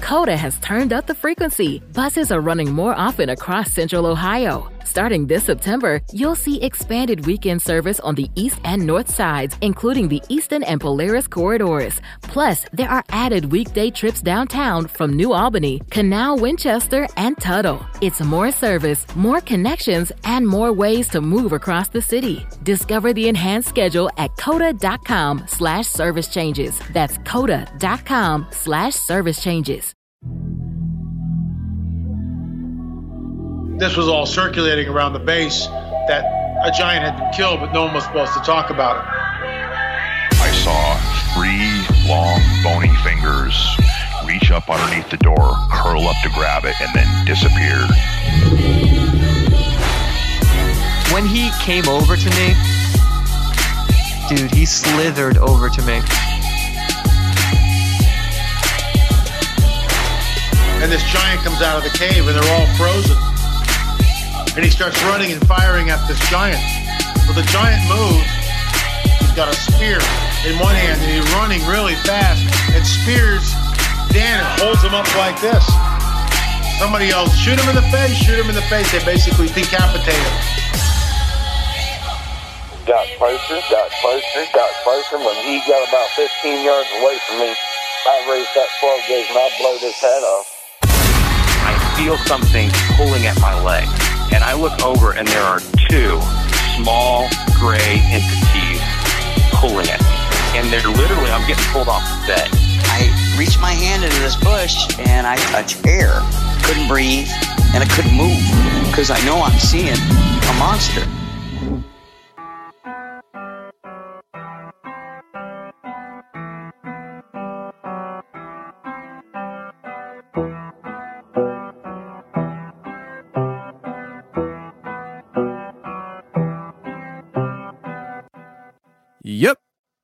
Coda has turned up the frequency. Buses are running more often across Central Ohio. Starting this September, you'll see expanded weekend service on the east and north sides, including the Eastern and Polaris corridors. Plus, there are added weekday trips downtown from New Albany, Canal, Winchester, and Tuttle. It's more service, more connections, and more ways to move across the city. Discover the enhanced schedule at coda.com/service changes. That's coda.com/service changes. This was all circulating around the base that a giant had been killed, but no one was supposed to talk about it. I saw 3 long, bony fingers reach up underneath the door, curl up to grab it, and then disappear. When he came over to me, dude, he slithered over to me. And this giant comes out of the cave, and they're all frozen. And he starts running and firing at this giant. Well, the giant moves. He's got a spear in one hand, and he's running really fast and spears Dan and holds him up like this. Somebody yells, shoot him in the face, shoot him in the face. They basically decapitate him. Got closer. When he got about 15 yards away from me, I raised that 12 gauge and I blowed his head off. I feel something pulling at my leg. And I look over and there are 2 small gray entities pulling at me. And they're literally, I'm getting pulled off the bed. I reached my hand into this bush and I touched air. Couldn't breathe and I couldn't move because I know I'm seeing a monster. Yep.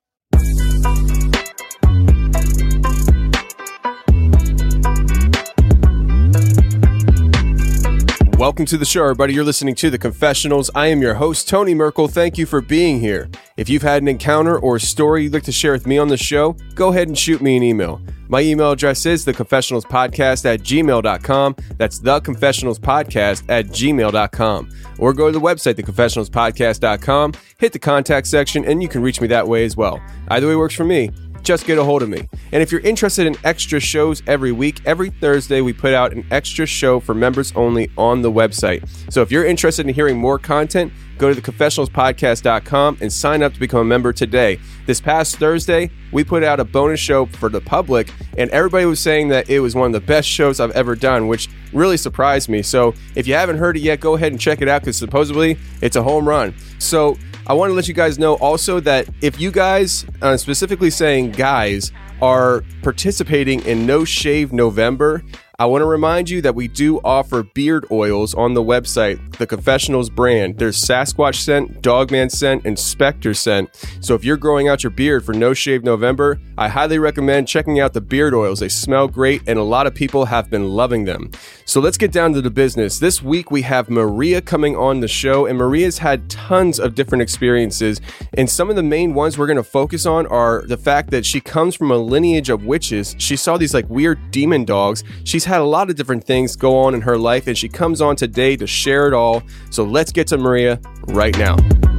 Welcome to the show, everybody. You're listening to The Confessionals. I am your host, Tony Merkel. Thank you for being here. If you've had an encounter or a story you'd like to share with me on the show, go ahead and shoot me an email. My email address is theconfessionalspodcast@gmail.com. That's theconfessionalspodcast@gmail.com. Or go to the website, theconfessionalspodcast.com, hit the contact section, and you can reach me that way as well. Either way works for me. Just get a hold of me. And if you're interested in extra shows every week, every Thursday we put out an extra show for members only on the website. So if you're interested in hearing more content, go to theconfessionalspodcast.com and sign up to become a member today. This past Thursday, we put out a bonus show for the public, and everybody was saying that it was one of the best shows I've ever done, which really surprised me. So if you haven't heard it yet, go ahead and check it out because supposedly it's a home run. So I want to let you guys know also that if you guys, specifically saying guys, are participating in No Shave November, I want to remind you that we do offer beard oils on the website, the Confessionals brand. There's Sasquatch scent, Dogman scent, and Spectre scent. So if you're growing out your beard for No Shave November, I highly recommend checking out the beard oils. They smell great, and a lot of people have been loving them. So let's get down to the business. This week we have Maria coming on the show, and Maria's had tons of different experiences. And some of the main ones we're going to focus on are the fact that she comes from a lineage of witches. She saw these like weird demon dogs. She's had a lot of different things go on in her life, and she comes on today to share it all. So let's get to Maria right now.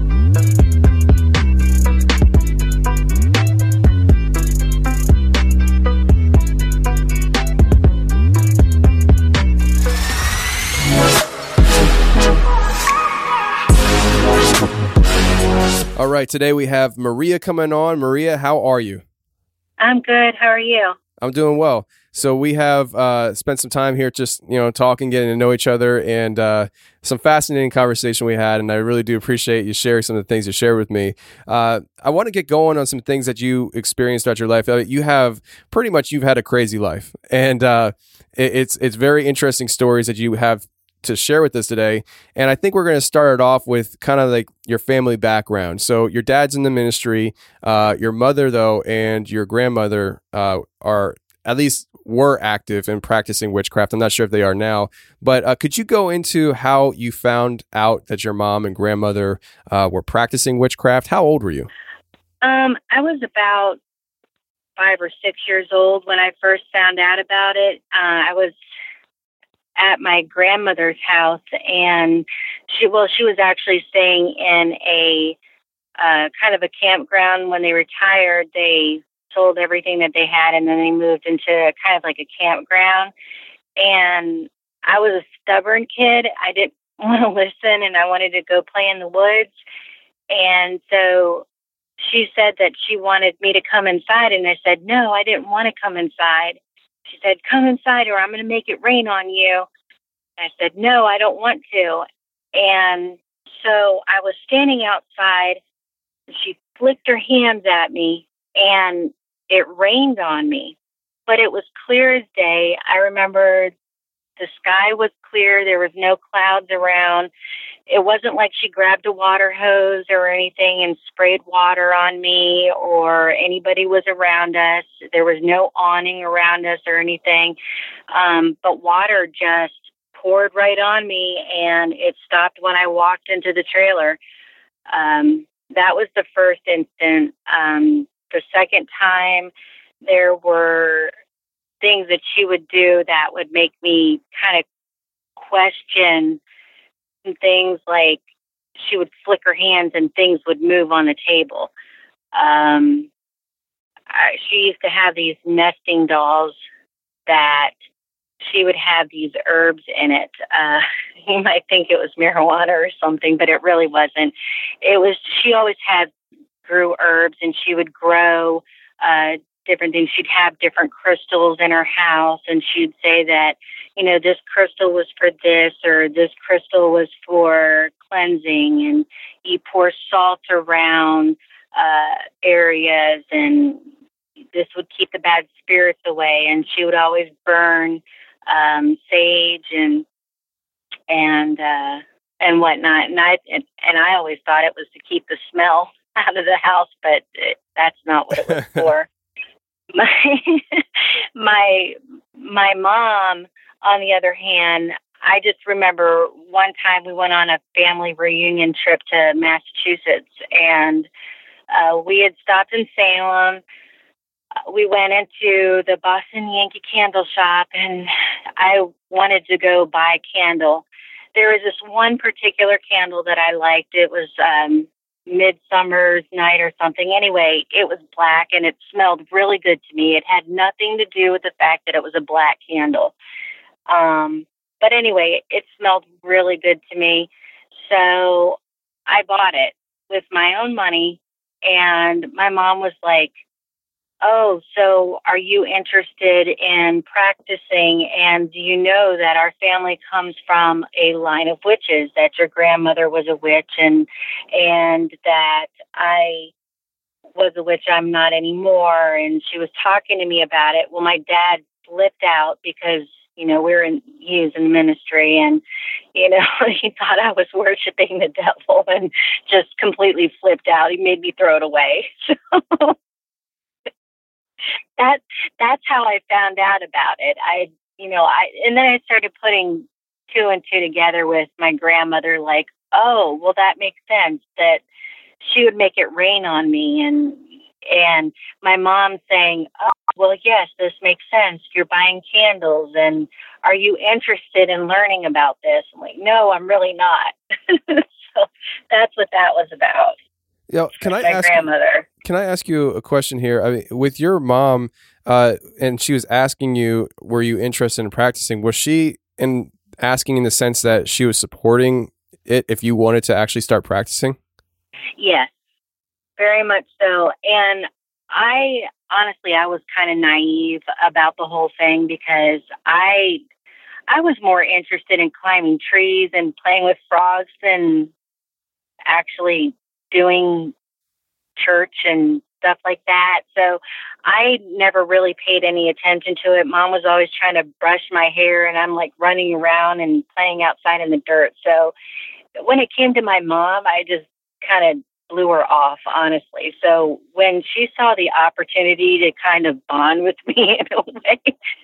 All right, today we have Maria coming on. Maria, how are you? I'm good. How are you? I'm doing well. So we have spent some time here just, talking, getting to know each other, and some fascinating conversation we had, and I really do appreciate you sharing some of the things you shared with me. I want to get going on some things that you experienced throughout your life. You've had a crazy life, and it's very interesting stories that you have to share with us today. And I think we're going to start it off with kind of like your family background. So your dad's in the ministry, your mother though, and your grandmother were active in practicing witchcraft. I'm not sure if they are now, but could you go into how you found out that your mom and grandmother were practicing witchcraft? How old were you? I was about 5 or 6 years old when I first found out about it. I was at my grandmother's house, and she was actually staying in a kind of a campground. When they retired, they sold everything that they had, and then they moved into kind of like a campground. And I was a stubborn kid. I didn't want to listen, and I wanted to go play in the woods. And so she said that she wanted me to come inside, and I said, no, I didn't want to come inside. She said, come inside or I'm going to make it rain on you. And I said, no, I don't want to. And so I was standing outside, and she flicked her hands at me, and it rained on me. But it was clear as day. I remember the sky was clear. There was no clouds around. It wasn't like she grabbed a water hose or anything and sprayed water on me, or anybody was around us. There was no awning around us or anything. But water just poured right on me, and it stopped when I walked into the trailer. That was the first instant. The second time, there were things that she would do that would make me kind of question things, like she would flick her hands and things would move on the table. She used to have these nesting dolls that she would have these herbs in it. You might think it was marijuana or something, but it really wasn't. She always grew herbs, and she would grow different things. She'd have different crystals in her house, and she'd say that, this crystal was for this, or this crystal was for cleansing, and you pour salt around areas, and this would keep the bad spirits away. And she would always burn sage and whatnot. And I always thought it was to keep the smell out of the house, but that's not what it was for. My mom, on the other hand, I just remember one time we went on a family reunion trip to Massachusetts, and we had stopped in Salem. We went into the Boston Yankee candle shop, and I wanted to go buy a candle. There was this one particular candle that I liked. It was Midsummer's Night or something. Anyway, it was black, and it smelled really good to me. It had nothing to do with the fact that it was a black candle. But anyway, it smelled really good to me. So I bought it with my own money, and my mom was like, oh, so are you interested in practicing? And do you know that our family comes from a line of witches, that your grandmother was a witch, and that I was a witch, I'm not anymore. And she was talking to me about it. Well, my dad flipped out because, he was in ministry, and, he thought I was worshiping the devil, and just completely flipped out. He made me throw it away. So that's how I found out about it. And then I started putting two and two together with my grandmother, like, oh, well, that makes sense that she would make it rain on me. And my mom saying, oh, well, yes, this makes sense. You're buying candles, and are you interested in learning about this? I'm like, no, I'm really not. So that's what that was about. Can I ask you a question here? I mean, with your mom, and she was asking you, were you interested in practicing? Was she asking in the sense that she was supporting it if you wanted to actually start practicing? Yes, very much so. And I was kind of naive about the whole thing, because I was more interested in climbing trees and playing with frogs than actually doing church and stuff like that. So I never really paid any attention to it. Mom was always trying to brush my hair, and I'm like running around and playing outside in the dirt. So when it came to my mom, I just kind of blew her off, honestly. So when she saw the opportunity to kind of bond with me in a way,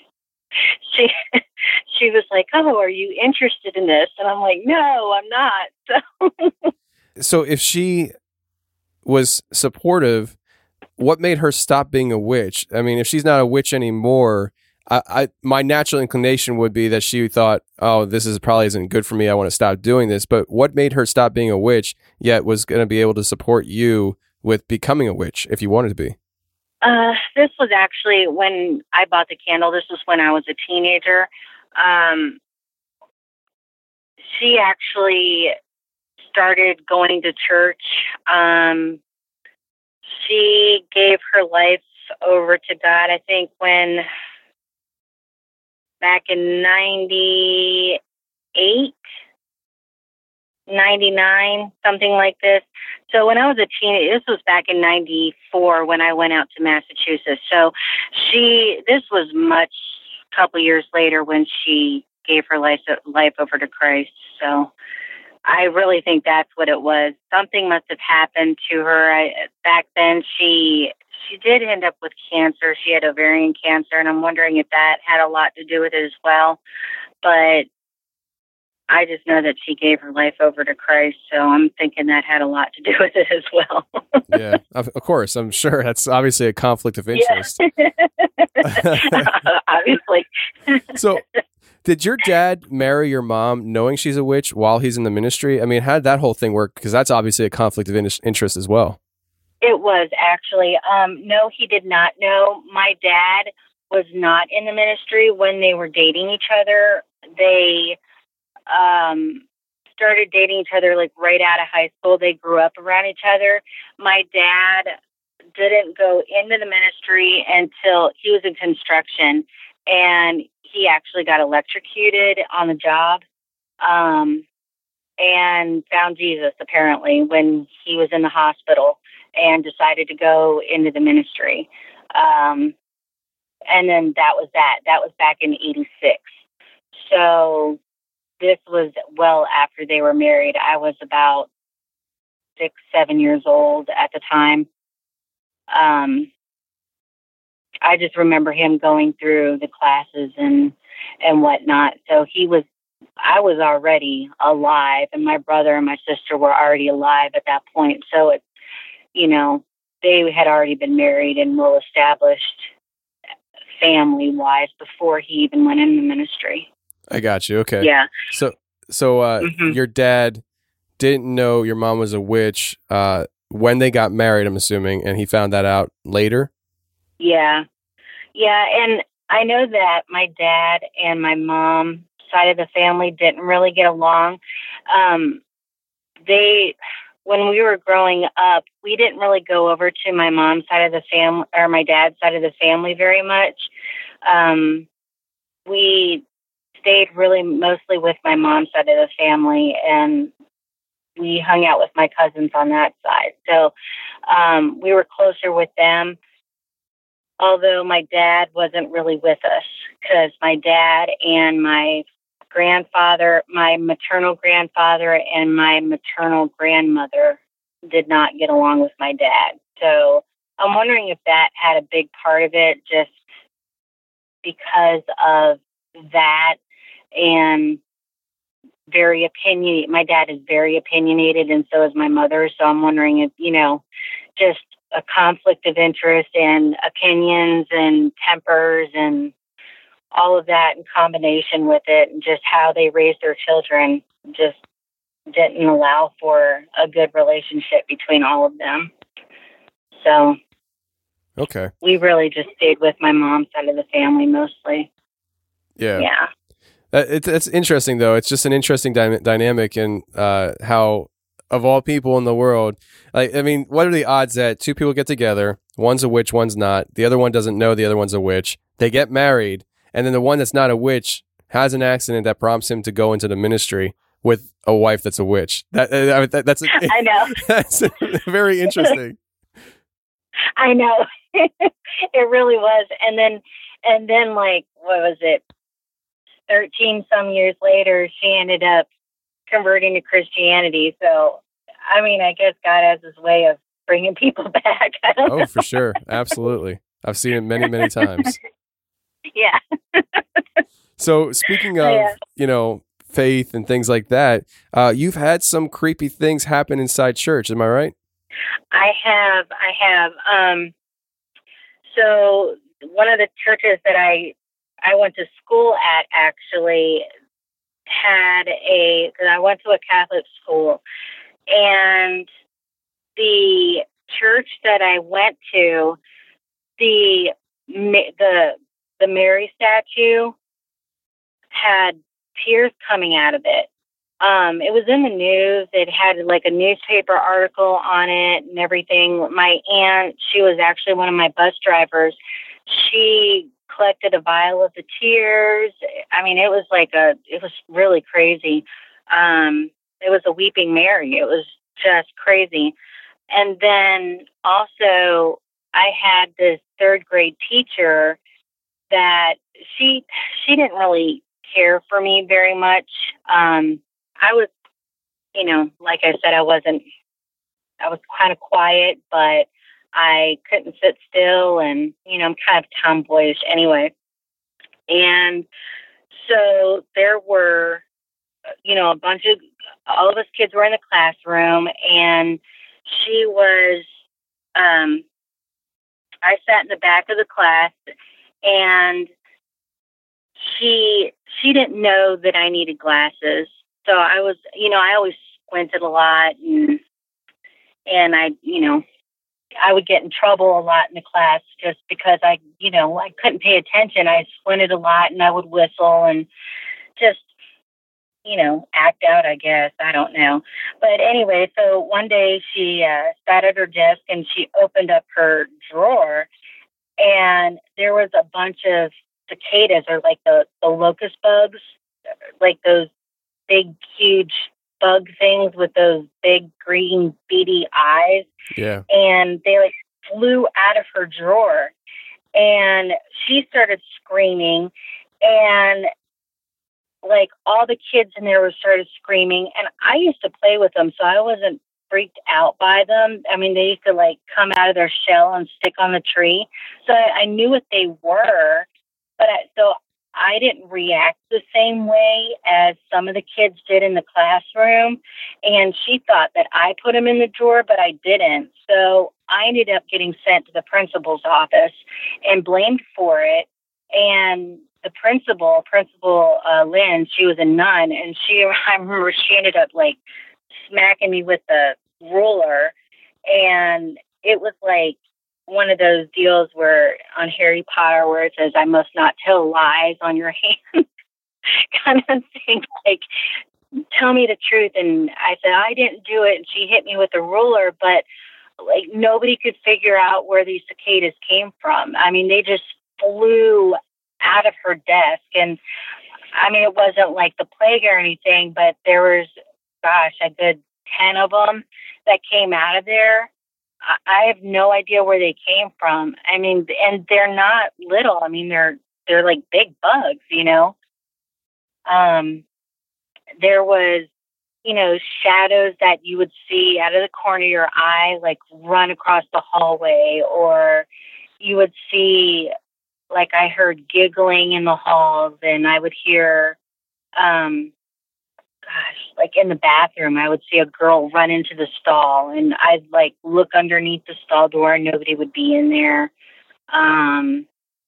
she was like, oh, are you interested in this? And I'm like, no, I'm not. So if she was supportive, what made her stop being a witch? I mean, if she's not a witch anymore, my natural inclination would be that she thought, oh, this is probably isn't good for me. I want to stop doing this. But what made her stop being a witch, yet was going to be able to support you with becoming a witch if you wanted to be? This was actually when I bought the candle. This was when I was a teenager. She actually started going to church. She gave her life over to God, I think, when back in 98, 99, something like this. So when I was a teenager, this was back in 94 when I went out to Massachusetts. So this was a couple years later when she gave her life over to Christ. So I really think that's what it was. Something must have happened to her. Back then, she did end up with cancer. She had ovarian cancer, and I'm wondering if that had a lot to do with it as well. But I just know that she gave her life over to Christ, so I'm thinking that had a lot to do with it as well. Yeah, of course. I'm sure that's obviously a conflict of interest. Yeah. Obviously. So, did your dad marry your mom knowing she's a witch while he's in the ministry? I mean, how did that whole thing work? Because that's obviously a conflict of interest as well. It was actually. No, he did not know. My dad was not in the ministry when they were dating each other. They started dating each other like right out of high school. They grew up around each other. My dad didn't go into the ministry until he was in construction, and he actually got electrocuted on the job, and found Jesus apparently when he was in the hospital and decided to go into the ministry. And then that was that. That was back in 86. So this was well after they were married. I was about 6-7 years old at the time. I just remember him going through the classes and whatnot. So I was already alive, and my brother and my sister were already alive at that point. So they had already been married and well established family-wise before he even went in the ministry. I got you. Okay. Yeah. So your dad didn't know your mom was a witch when they got married, I'm assuming, and he found that out later? Yeah. Yeah, and I know that my dad and my mom side of the family didn't really get along. When we were growing up, we didn't really go over to my mom's side of the family or my dad's side of the family very much. We stayed really mostly with my mom's side of the family, and we hung out with my cousins on that side. So we were closer with them, although my dad wasn't really with us, because my dad and my grandfather, my maternal grandfather and my maternal grandmother did not get along with my dad. So I'm wondering if that had a big part of it, just because of that. And my dad is very opinionated, and so is my mother. So I'm wondering if, just a conflict of interest and opinions and tempers and all of that in combination with it, and just how they raised their children just didn't allow for a good relationship between all of them. So okay, we really just stayed with my mom's side of the family mostly. Yeah. Yeah. It's interesting, though. It's just an interesting dynamic, and how, of all people in the world, what are the odds that two people get together, one's a witch, one's not, the other one doesn't know the other one's a witch, they get married, and then the one that's not a witch has an accident that prompts him to go into the ministry with a wife that's a witch. That's I know. That's very interesting. I know. It really was. And then like, what was it? 13 some years later, she ended up converting to Christianity. So, I guess God has his way of bringing people back. Oh, for sure. Absolutely. I've seen it many, many times. Yeah. So speaking of, faith and things like that, you've had some creepy things happen inside church. Am I right? I have. So one of the churches that I went to school at actually had because I went to a Catholic school, and the church that I went to, the Mary statue had tears coming out of it. It was in the news. It had like a newspaper article on it and everything. My aunt, she was actually one of my bus drivers. She collected a vial of the tears. I mean, it was really crazy. It was a Weeping Mary. It was just crazy. And then also I had this third grade teacher that she didn't really care for me very much. I was, like I said, I was kind of quiet, but I couldn't sit still, and, I'm kind of tomboyish anyway. And so there were, all of us kids were in the classroom, and she was, I sat in the back of the class, and she didn't know that I needed glasses. So I was, I always squinted a lot, and I would get in trouble a lot in the class just because I couldn't pay attention. I squinted a lot, and I would whistle and just, act out, I guess. I don't know. But anyway, so one day she sat at her desk, and she opened up her drawer, and there was a bunch of cicadas, or like the locust bugs, like those big, huge bug things with those big green beady eyes. Yeah. And they like flew out of her drawer, and she started screaming, and like all the kids in there started screaming, and I used to play with them, so I wasn't freaked out by them. I mean, they used to like come out of their shell and stick on the tree. So I knew what they were, but I didn't react the same way as some of the kids did in the classroom. And she thought that I put them in the drawer, but I didn't. So I ended up getting sent to the principal's office and blamed for it. And the principal Lynn, she was a nun, and I remember she ended up like smacking me with the ruler. And it was like one of those deals where on Harry Potter where it says, I must not tell lies on your hands kind of thing, like, tell me the truth. And I said, I didn't do it. And she hit me with a ruler, but like nobody could figure out where these cicadas came from. I mean, they just flew out of her desk. And I mean, it wasn't like the plague or anything, but there was, a good 10 of them that came out of there. I have no idea where they came from. I mean, and they're not little. I mean, they're like big bugs, There was, shadows that you would see out of the corner of your eye, like run across the hallway, or you would see, like I heard giggling in the halls, and I would hear, like in the bathroom, I would see a girl run into the stall, and I'd like look underneath the stall door, and nobody would be in there. I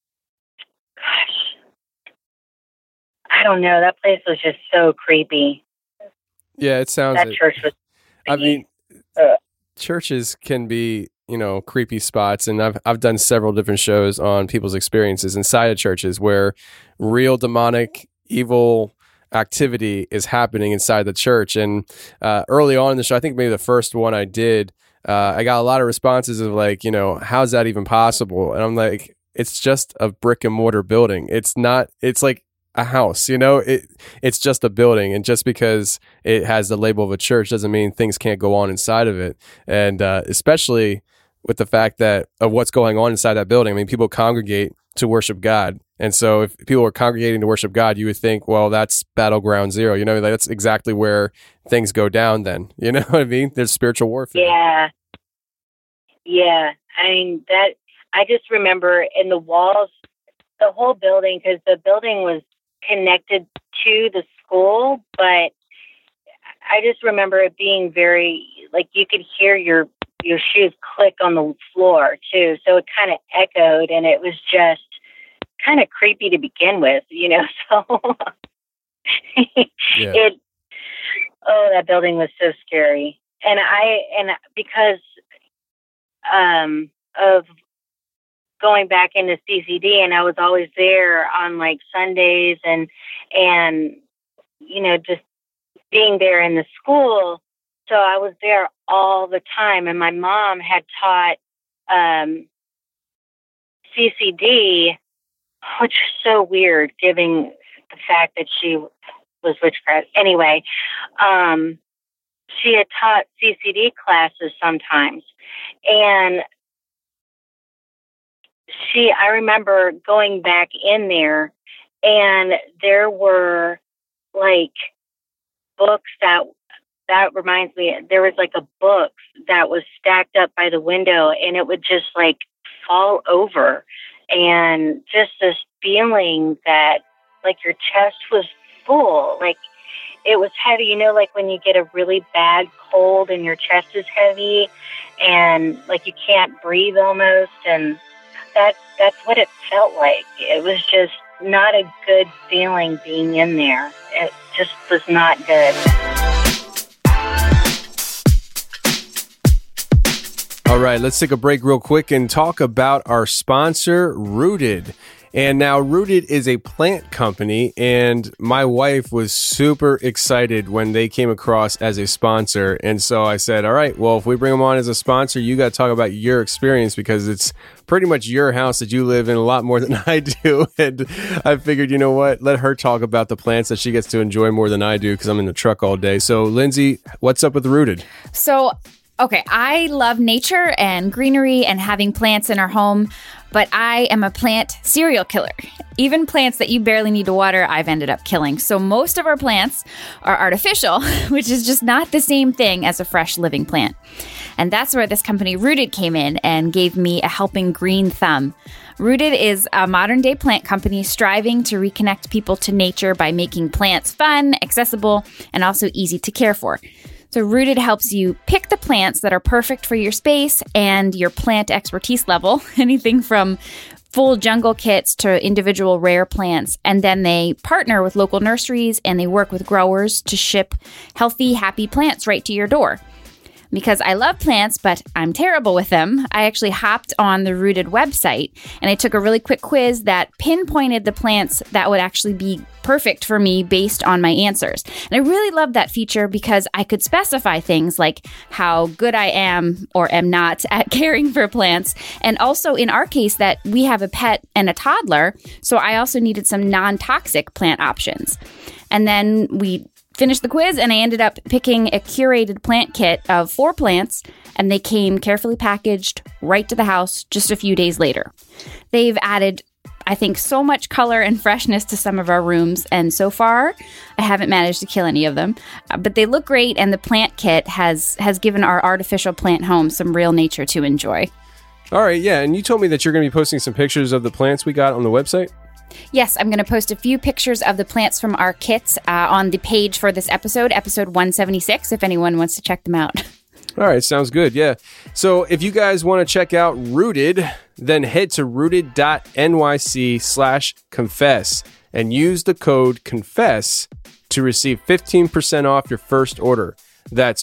don't know. That place was just so creepy. Yeah, it sounds. That church was. I mean, churches can be, creepy spots, and I've done several different shows on people's experiences inside of churches where real demonic, evil activity is happening inside the church. And early on in the show, I think maybe the first one I did, I got a lot of responses of like, how's that even possible? And I'm like, it's just a brick and mortar building. It's not. It's like a house, it's just a building, and just because it has the label of a church doesn't mean things can't go on inside of it. And especially with the fact that of what's going on inside that building. I mean, people congregate to worship God, and so if people are congregating to worship God, you would think, well, that's battleground zero. That's exactly where things go down. Then you know what I mean? There's spiritual warfare. Yeah. I mean, that I just remember in the walls, the whole building, because the building was connected to the school, but I just remember it being very, like, you could hear your your shoes click on the floor too. So it kind of echoed, and it was just kind of creepy to begin with, so that building was so scary. And because of going back into CCD, and I was always there on like Sundays and just being there in the school. So I was there all the time, and my mom had taught CCD, which is so weird, given the fact that she was witchcraft. Anyway, she had taught CCD classes sometimes, and I remember going back in there, and there were like books that reminds me, there was like a book that was stacked up by the window, and it would just like fall over, and just this feeling that like your chest was full, like it was heavy, like when you get a really bad cold and your chest is heavy and like you can't breathe almost, and that's what it felt like. It was just not a good feeling being in there. It just was not good. All right, let's take a break real quick and talk about our sponsor, Rooted. And now Rooted is a plant company, and my wife was super excited when they came across as a sponsor. And so I said, all right, well, if we bring them on as a sponsor, you got to talk about your experience, because it's pretty much your house that you live in a lot more than I do. And I figured, you know what, let her talk about the plants that she gets to enjoy more than I do, because I'm in the truck all day. So Lindsay, what's up with Rooted? Okay, I love nature and greenery and having plants in our home, but I am a plant serial killer. Even plants that you barely need to water, I've ended up killing. So most of our plants are artificial, which is just not the same thing as a fresh living plant. And that's where this company Rooted came in and gave me a helping green thumb. Rooted is a modern-day plant company striving to reconnect people to nature by making plants fun, accessible, and also easy to care for. So Rooted helps you pick the plants that are perfect for your space and your plant expertise level, anything from full jungle kits to individual rare plants. And then they partner with local nurseries, and they work with growers to ship healthy, happy plants right to your door. Because I love plants, but I'm terrible with them, I actually hopped on the Rooted website, and I took a really quick quiz that pinpointed the plants that would actually be perfect for me based on my answers. And I really loved that feature because I could specify things like how good I am or am not at caring for plants. And also in our case that we have a pet and a toddler, so I also needed some non-toxic plant options. And then we finished the quiz, and I ended up picking a curated plant kit of 4 plants, and they came carefully packaged right to the house just a few days later. They've added, I think, so much color and freshness to some of our rooms, and so far, I haven't managed to kill any of them. But they look great, and the plant kit has given our artificial plant home some real nature to enjoy. All right, yeah, and you told me that you're going to be posting some pictures of the plants we got on the website? Yes, I'm going to post a few pictures of the plants from our kits on the page for this episode 176, if anyone wants to check them out. All right, sounds good, yeah. So if you guys want to check out Rooted, then head to rooted.nyc/confess and use the code CONFESS to receive 15% off your first order. That's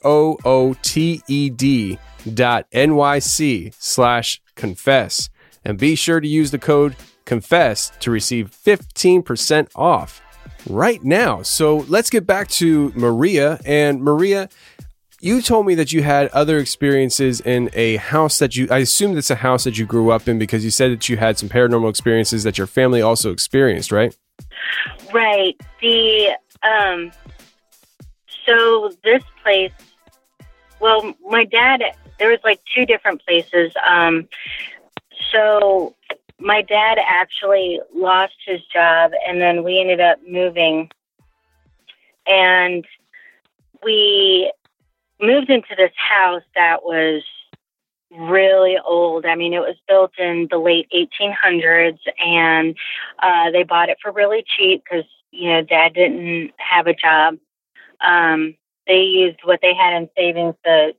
ROOTED.NYC/confess. And be sure to use the code CONFESS to receive 15% off right now. So let's get back to Maria. And Maria, you told me that you had other experiences in a house that I assume that's a house that you grew up in, because you said that you had some paranormal experiences that your family also experienced, right? Right. So this place, well, my dad, there was like 2 different places. So my dad actually lost his job, and then we ended up moving, and we moved into this house that was really old. I mean, it was built in the late 1800s, and they bought it for really cheap because, Dad didn't have a job. They used what they had in savings to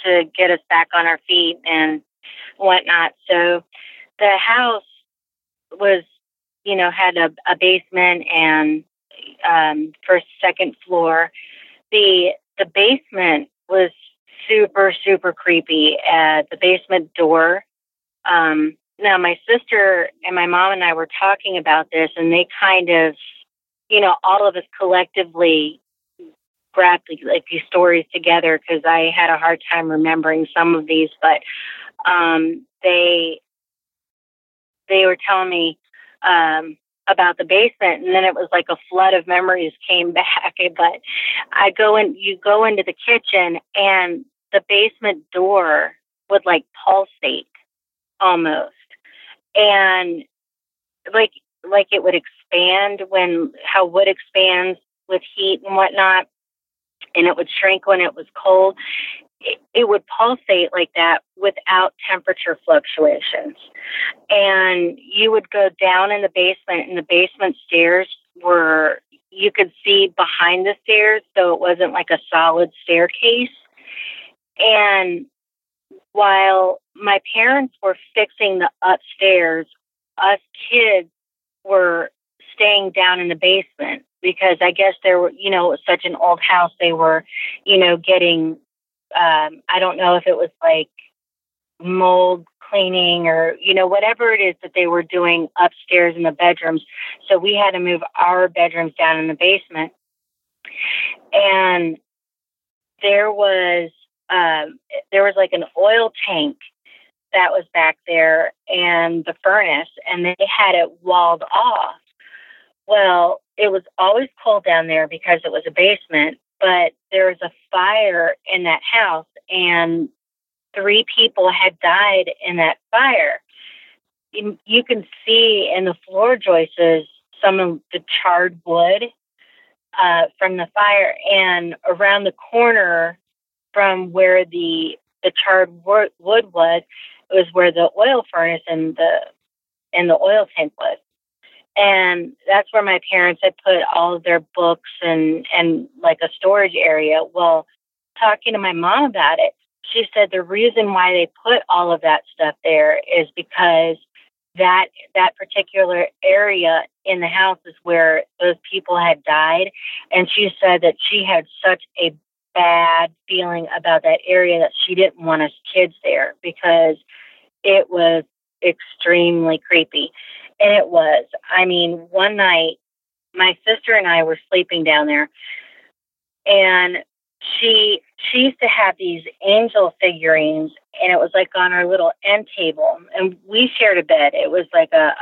to get us back on our feet and whatnot. So the house was, had a basement and first, second floor. The basement was super, super creepy. The basement door. Now, my sister and my mom and I were talking about this, and they kind of, all of us collectively grabbed these stories together because I had a hard time remembering some of these, but they were telling me about the basement, and then it was like a flood of memories came back. But you go into the kitchen, and the basement door would like pulsate almost, and like it would expand how wood expands with heat and whatnot, and it would shrink when it was cold. It would pulsate like that without temperature fluctuations. And you would go down in the basement, and the basement stairs you could see behind the stairs, so it wasn't like a solid staircase. And while my parents were fixing the upstairs, us kids were staying down in the basement because I guess there were, it was such an old house. They were, getting, I don't know if it was like mold cleaning or, whatever it is that they were doing upstairs in the bedrooms. So we had to move our bedrooms down in the basement. And there was like an oil tank that was back there and the furnace, and they had it walled off. Well, it was always cold down there because it was a basement, but there was a fire in that house, and 3 people had died in that fire. You can see in the floor joists some of the charred wood from the fire, and around the corner from where the charred wood was where the oil furnace and the oil tank was. And that's where my parents had put all of their books and like a storage area. Well, talking to my mom about it, she said the reason why they put all of that stuff there is because that particular area in the house is where those people had died. And she said that she had such a bad feeling about that area that she didn't want us kids there because it was extremely creepy. And it was. I mean, one night, my sister and I were sleeping down there, and she used to have these angel figurines, and it was like on our little end table, and we shared a bed. It was like a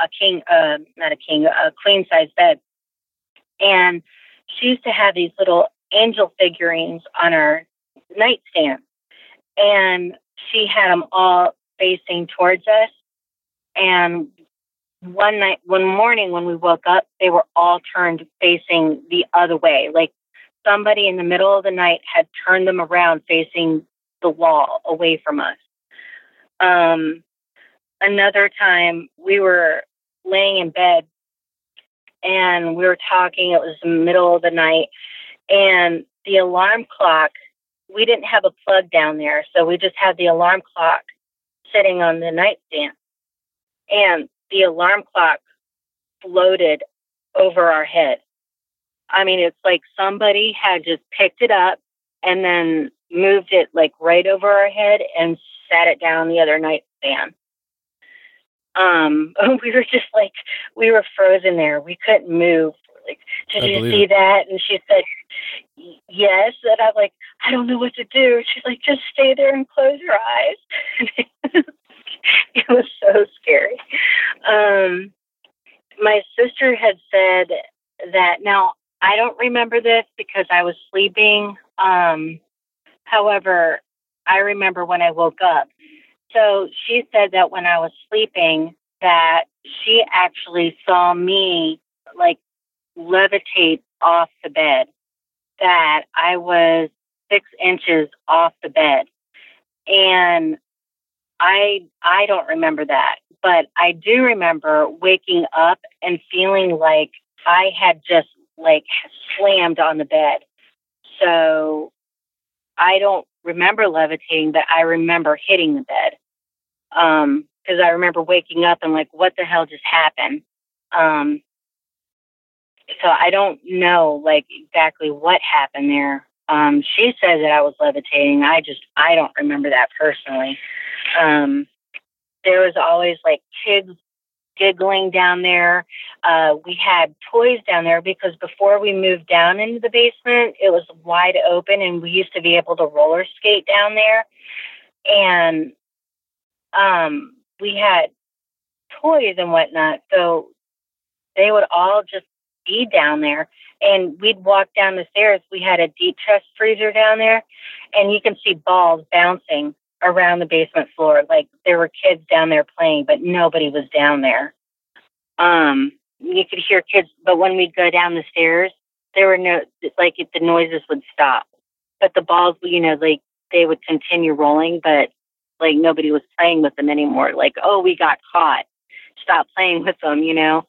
queen size bed, and she used to have these little angel figurines on our nightstand, and she had them all facing towards us. And one morning when we woke up, they were all turned facing the other way. Like somebody in the middle of the night had turned them around facing the wall away from us. Another time we were laying in bed and we were talking. It was the middle of the night, and the alarm clock, we didn't have a plug down there, so we just had the alarm clock sitting on the nightstand. And the alarm clock floated over our head. I mean, it's like somebody had just picked it up and then moved it like right over our head and sat it down the other nightstand. We were just like, we were frozen there. We couldn't move. Like, did you see that? And she said, yes. And I'm like, I don't know what to do. She's like, just stay there and close your eyes. It was so scary. My sister had said that, now I don't remember this because I was sleeping. However, I remember when I woke up. So she said that when I was sleeping, that she actually saw me like levitate off the bed, that I was 6 inches off the bed. And I don't remember that, but I do remember waking up and feeling like I had just like slammed on the bed. So I don't remember levitating, but I remember hitting the bed. Because I remember waking up and like, what the hell just happened? So I don't know like exactly what happened there. She said that I was levitating. I don't remember that personally. There was always like kids giggling down there. We had toys down there because before we moved down into the basement, it was wide open and we used to be able to roller skate down there. And we had toys and whatnot. So they would all just be down there. And we'd walk down the stairs. We had a deep chest freezer down there, and you can see balls bouncing around the basement floor. Like there were kids down there playing, but nobody was down there. You could hear kids, but when we'd go down the stairs, there were no, like the noises would stop. But the balls, you know, like they would continue rolling, but like nobody was playing with them anymore. Like, oh, we got caught. Stop playing with them, you know.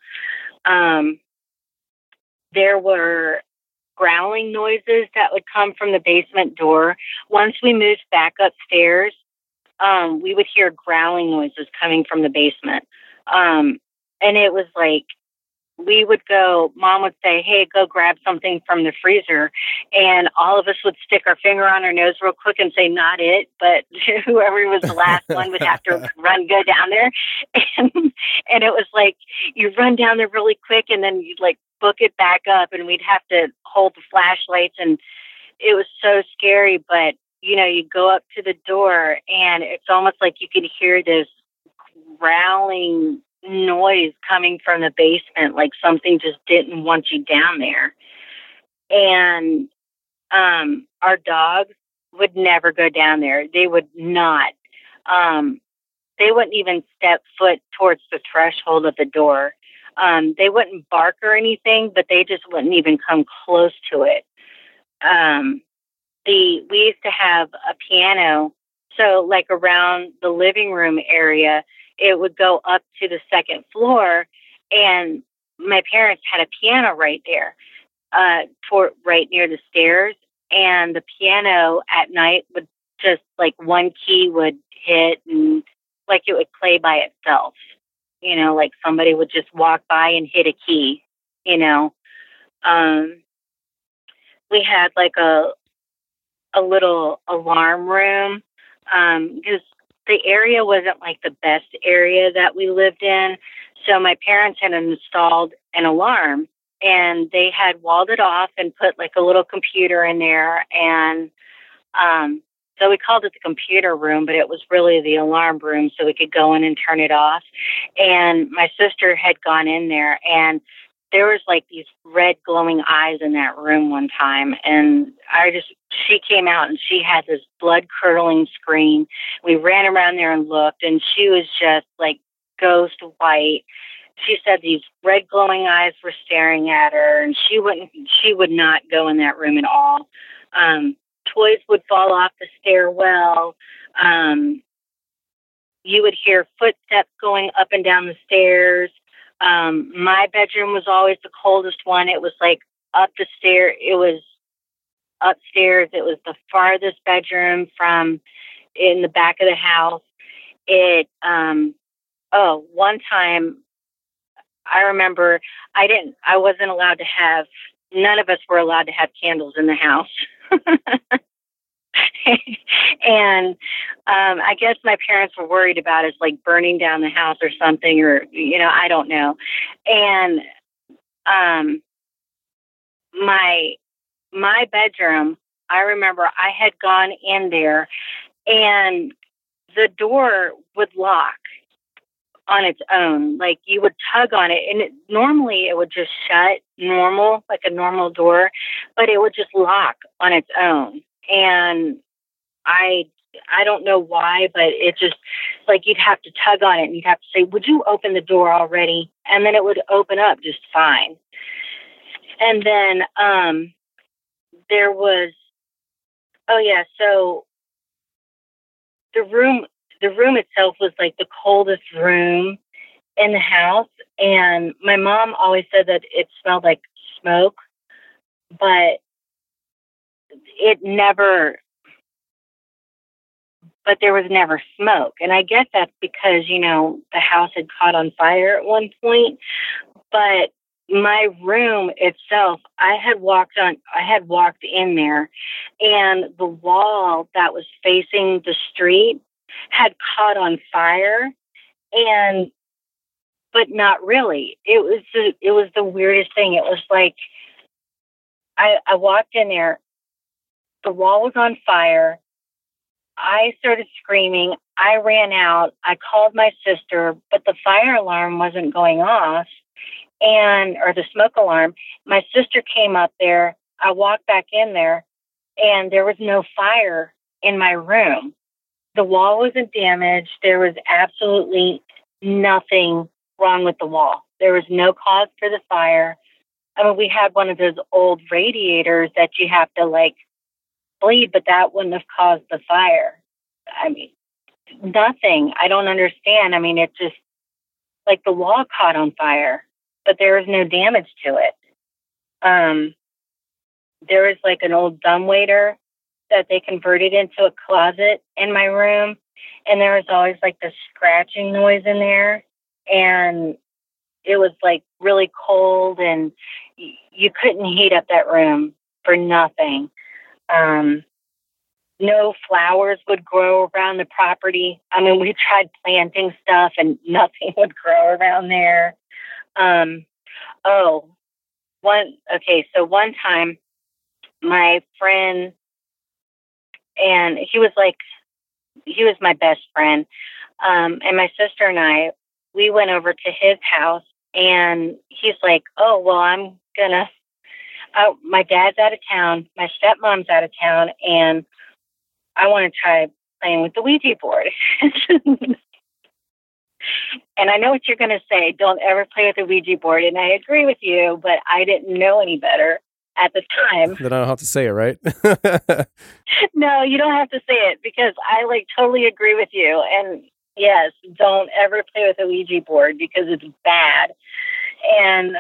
There were growling noises that would come from the basement door. Once we moved back upstairs, we would hear growling noises coming from the basement. And it was like, we would go, Mom would say, hey, go grab something from the freezer. And all of us would stick our finger on our nose real quick and say, not it. But whoever was the last one would have to go down there. And it was like, you run down there really quick and then you'd like book it back up and we'd have to hold the flashlights. And it was so scary. But, you know, you go up to the door and it's almost like you could hear this growling noise coming from the basement, like something just didn't want you down there. And our dogs would never go down there. They would not. They wouldn't even step foot towards the threshold of the door. They wouldn't bark or anything, but they just wouldn't even come close to it. We used to have a piano, so like around the living room area, it would go up to the second floor, and my parents had a piano right there, right near the stairs. And the piano at night would just like one key would hit and like it would play by itself, you know, like somebody would just walk by and hit a key, you know. We had like a little alarm room, because the area wasn't like the best area that we lived in. So my parents had installed an alarm and they had walled it off and put like a little computer in there. And so we called it the computer room, but it was really the alarm room so we could go in and turn it off. And my sister had gone in there and there was like these red glowing eyes in that room one time. And she came out and she had this blood curdling scream. We ran around there and looked and she was just like ghost white. She said these red glowing eyes were staring at her and she would not go in that room at all. Toys would fall off the stairwell. You would hear footsteps going up and down the stairs. My bedroom was always the coldest one. It was like up the stair. It was upstairs. It was the farthest bedroom from in the back of the house. One time I remember none of us were allowed to have candles in the house. And I guess my parents were worried about us like burning down the house or something, or, you know, I don't know. And my bedroom, I remember I had gone in there and the door would lock on its own. Like you would tug on it and normally it would just shut normal, like a normal door, but it would just lock on its own. And I don't know why, but it just like you'd have to tug on it and you'd have to say, would you open the door already? And then it would open up just fine. And then there was, so the room itself was like the coldest room in the house. And my mom always said that it smelled like smoke, but it never but there was never smoke. And I guess that's because, the house had caught on fire at one point. But my room itself, I had walked in there, and the wall that was facing the street had caught on fire, but not really. It was the weirdest thing. It was like I walked in there, the wall was on fire. I started screaming. I ran out. I called my sister, but the fire alarm wasn't going off, or the smoke alarm. My sister came up there. I walked back in there, and there was no fire in my room. The wall wasn't damaged. There was absolutely nothing wrong with the wall. There was no cause for the fire. I mean, we had one of those old radiators that you have to bleed, but that wouldn't have caused the fire. I mean, nothing. I don't understand. I mean, it's just the wall caught on fire, but there was no damage to it. There was an old dumbwaiter that they converted into a closet in my room, and there was always this scratching noise in there, and it was really cold, and you couldn't heat up that room for nothing. No flowers would grow around the property. I mean, we tried planting stuff and nothing would grow around there. So one time my friend, and he was my best friend, and my sister and I, we went over to his house, and he's like, oh, well, my dad's out of town, my stepmom's out of town, and I want to try playing with the Ouija board. And I know what you're going to say, don't ever play with the Ouija board. And I agree with you, but I didn't know any better at the time. Then I don't have to say it, right? No, you don't have to say it, because I totally agree with you. And yes, don't ever play with a Ouija board because it's bad. And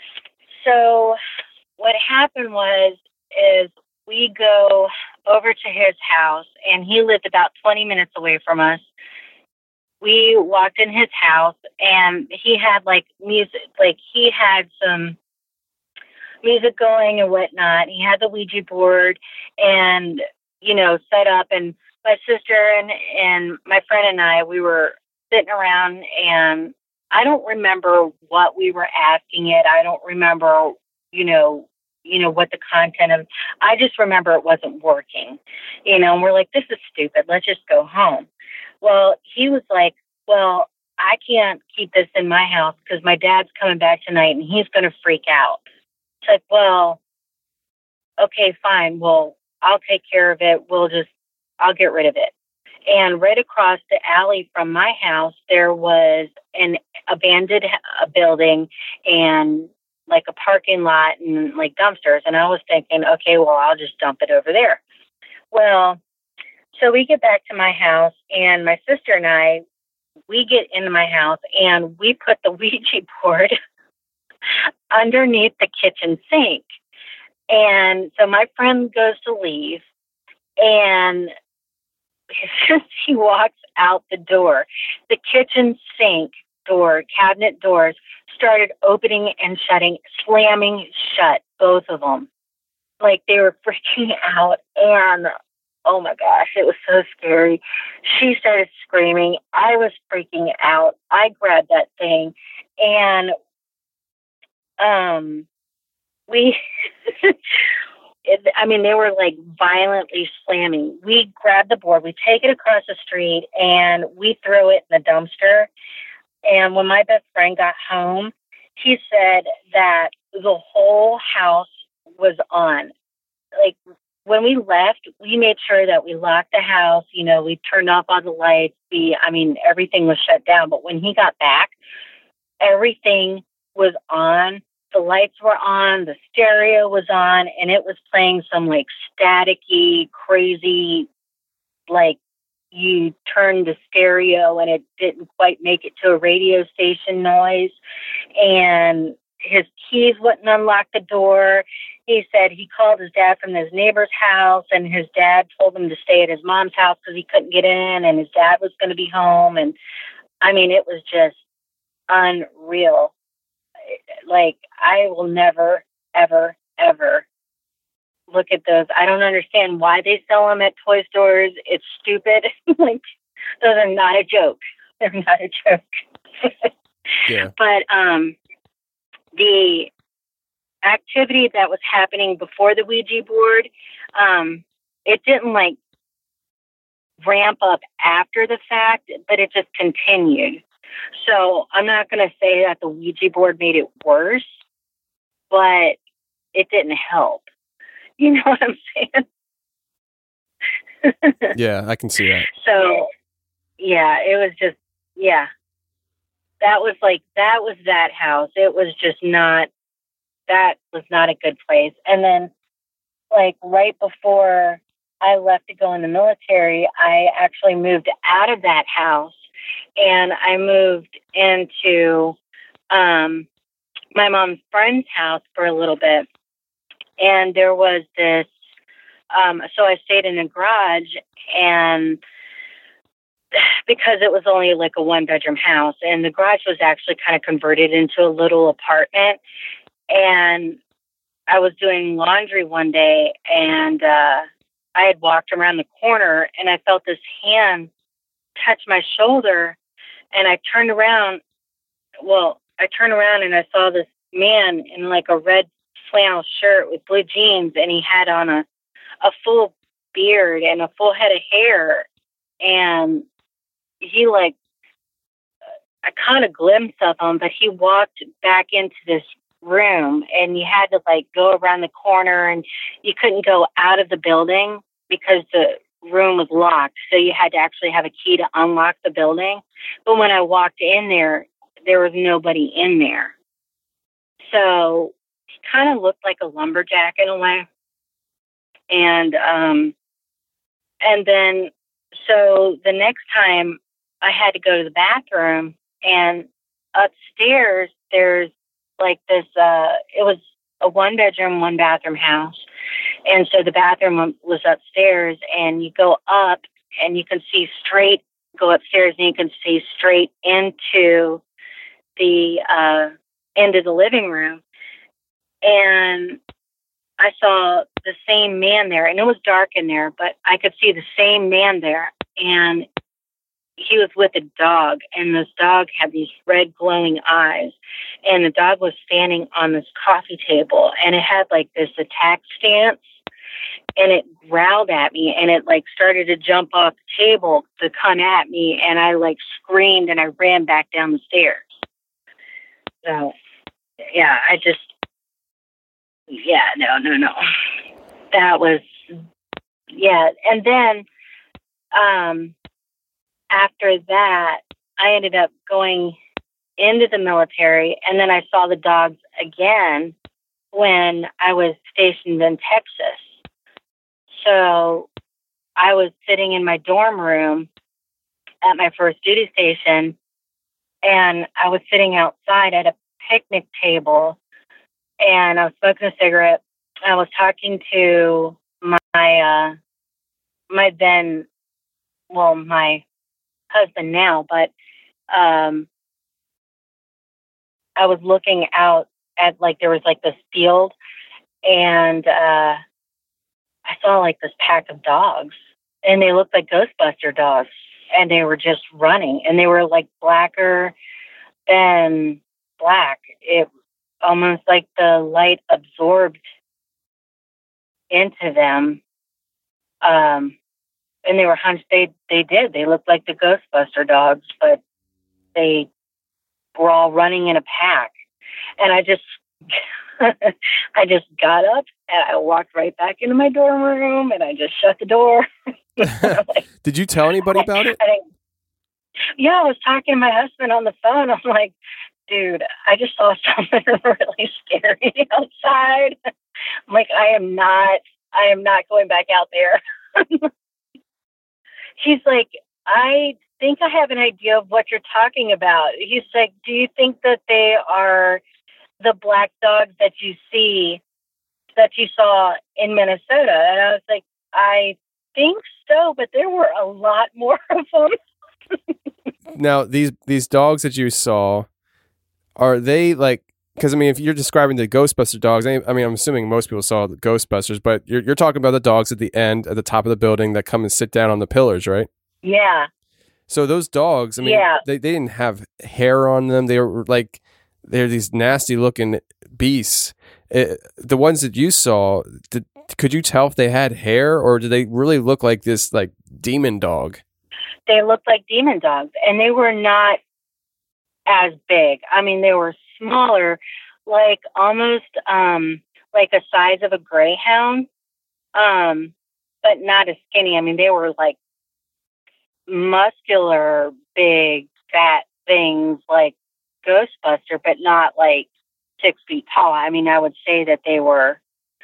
so what happened is we go over to his house, and he lived about 20 minutes away from us. We walked in his house, and he had music, he had some music going and whatnot. He had the Ouija board and, set up, and my sister and my friend and I, we were sitting around, and I don't remember what we were asking it. I don't remember, what the content of, I just remember it wasn't working, and we're like, this is stupid. Let's just go home. Well, he was like, well, I can't keep this in my house because my dad's coming back tonight and he's going to freak out. It's like, well, okay, fine. Well, I'll take care of it. I'll get rid of it. And right across the alley from my house, there was an abandoned building and a parking lot and dumpsters. And I was thinking, okay, well, I'll just dump it over there. Well, so we get back to my house, and my sister and I, we get into my house, and we put the Ouija board underneath the kitchen sink. And so my friend goes to leave, and he walks out the door. The kitchen sink door, cabinet doors, started opening and shutting, slamming shut, both of them. They were freaking out, and oh my gosh, it was so scary. She started screaming. I was freaking out. I grabbed that thing, and they were violently slamming. We grabbed the board, we take it across the street, and we throw it in the dumpster. And when my best friend got home, he said that the whole house was on. When we left, we made sure that we locked the house. We turned off all the lights. Everything was shut down. But when he got back, everything was on. The lights were on. The stereo was on. And it was playing some staticky, crazy, you turned the stereo and it didn't quite make it to a radio station noise. And his keys wouldn't unlock the door. he said he called his dad from his neighbor's house, and his dad told him to stay at his mom's house because he couldn't get in, and his dad was going to be home. And I mean, it was just unreal. Like, I will never, ever, ever look at those. I don't understand why they sell them at toy stores. It's stupid. Like, those are not a joke. They're not a joke. Yeah. But the activity that was happening before the Ouija board, it didn't like ramp up after the fact, but it just continued. So I'm not going to say that the Ouija board made it worse, but it didn't help. You know what I'm saying? Yeah, I can see that. So, yeah, it was just, yeah. That was that house. It was just not, that was not a good place. And then, like, right before I left to go in the military, I actually moved out of that house, and I moved into my mom's friend's house for a little bit. And there was this, so I stayed in a garage, and because it was only like a 1-bedroom house, and the garage was actually kind of converted into a little apartment. And I was doing laundry one day, and I had walked around the corner, and I felt this hand touch my shoulder, and I turned around. Well, I turned around and I saw this man in like a red flannel shirt with blue jeans, and he had on a full beard and a full head of hair. And he, like, I kind of glimpsed of him, but he walked back into this room, and you had to like go around the corner, and you couldn't go out of the building because the room was locked. So you had to actually have a key to unlock the building. But when I walked in there, there was nobody in there. So he kind of looked like a lumberjack in a way. And then, so the next time I had to go to the bathroom, and upstairs there's like this, it was a 1-bedroom, 1-bathroom house. And so the bathroom was upstairs, and you go up and you can see straight, go upstairs and you can see straight into the living room. And I saw the same man there, and it was dark in there, but I could see the same man there. And he was with a dog, and this dog had these red glowing eyes, and the dog was standing on this coffee table, and it had like this attack stance, and it growled at me, and it like started to jump off the table to come at me, and I like screamed, and I ran back down the stairs. So, yeah, no. That was, yeah. And then, after that, I ended up going into the military, and then I saw the dogs again when I was stationed in Texas. So I was sitting in my dorm room at my first duty station, and I was sitting outside at a picnic table, and I was smoking a cigarette. I was talking to my husband now, but I was looking out at, like, there was like this field, and I saw like this pack of dogs, and they looked like Ghostbuster dogs, and they were just running, and they were like blacker than black. It almost like the light absorbed into them. And they were hunched. They looked like the Ghostbuster dogs, but they were all running in a pack. And I just got up, and I walked right back into my dorm room, and I just shut the door. Did you tell anybody about it? Yeah, I was talking to my husband on the phone. I'm like, dude, I just saw something really scary outside. I'm like, I am not going back out there. He's like, I think I have an idea of what you're talking about. He's like, do you think that they are the black dogs that you see that you saw in Minnesota. And I was like, I think so, but there were a lot more of them. Now, these dogs that you saw, are they like, because I mean, if you're describing the Ghostbuster dogs, I mean, I'm assuming most people saw the Ghostbusters, but you're talking about the dogs at the end, at the top of the building that come and sit down on the pillars, right? Yeah. So those dogs, I mean, they didn't have hair on them. They were like, they're these nasty looking beasts. The ones that you saw, could you tell if they had hair, or did they really look like this like demon dog? They looked like demon dogs, and they were not as big. I mean, they were smaller, like almost like the size of a greyhound, but not as skinny. I mean, they were like muscular, big, fat things like Ghostbuster, but not like 6 feet tall. I mean, I would say that they were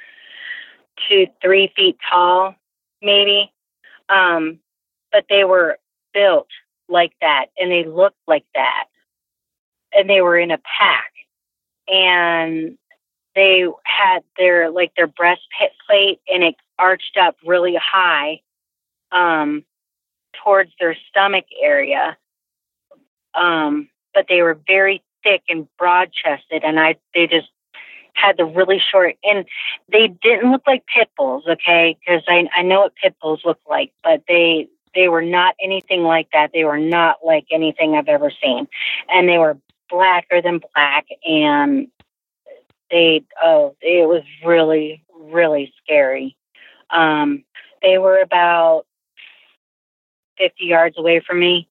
2-3 feet tall, maybe. But they were built like that, and they looked like that, and they were in a pack, and they had their breastplate, and it arched up really high, towards their stomach area. But they were very thick and broad chested, and they just had the really short, and they didn't look like pit bulls, okay? Because I know what pit bulls look like, but they were not anything like that. They were not like anything I've ever seen. And they were blacker than black, and it was really, really scary. They were about 50 yards away from me,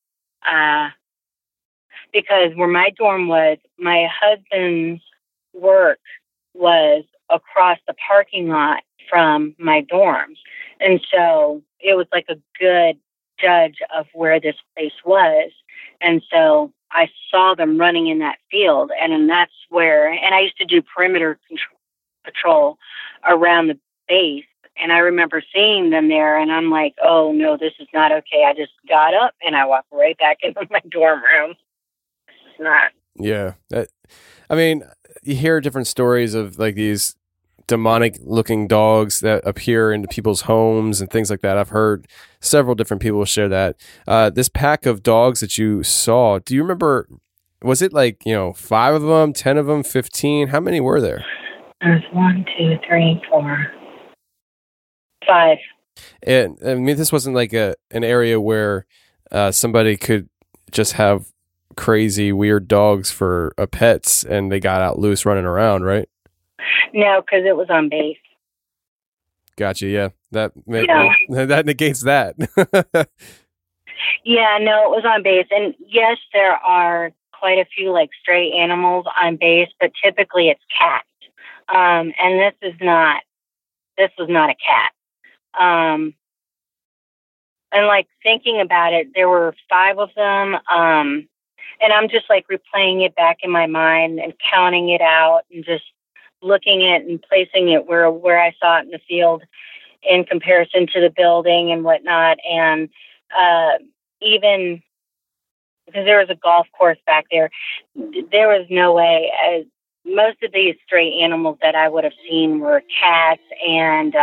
because where my dorm was, my husband's work was across the parking lot from my dorms. And so it was like a good judge of where this place was. And so I saw them running in that field, and that's where, and I used to do perimeter patrol around the base. And I remember seeing them there, and I'm like, oh no, this is not okay. I just got up and I walked right back into my dorm room. It's not. Yeah. I mean, you hear different stories of like these demonic looking dogs that appear into people's homes and things like that. I've heard several different people share that. This pack of dogs that you saw, do you remember, was it like, 5 of them, 10 of them, 15? How many were there? There's 1, 2, 3, 4, 5. And I mean, this wasn't like an area where somebody could just have crazy, weird dogs for pets and they got out loose running around, right? No, because it was on base. Gotcha. Yeah, that negates that. Yeah, no, it was on base, and yes, there are quite a few like stray animals on base, but typically it's cats. And this was not a cat. And like thinking about it, there were 5 of them. And I'm just like replaying it back in my mind and counting it out and just looking at and placing it where I saw it in the field in comparison to the building and whatnot. And even because there was a golf course back there, there was no way. Most of these stray animals that I would have seen were cats, and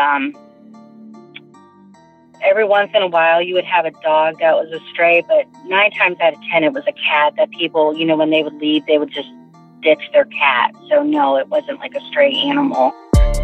every once in a while you would have a dog that was a stray, but 9 times out of 10 it was a cat that people, when they would leave, they would just ditch their cat. So no, it wasn't like a stray animal.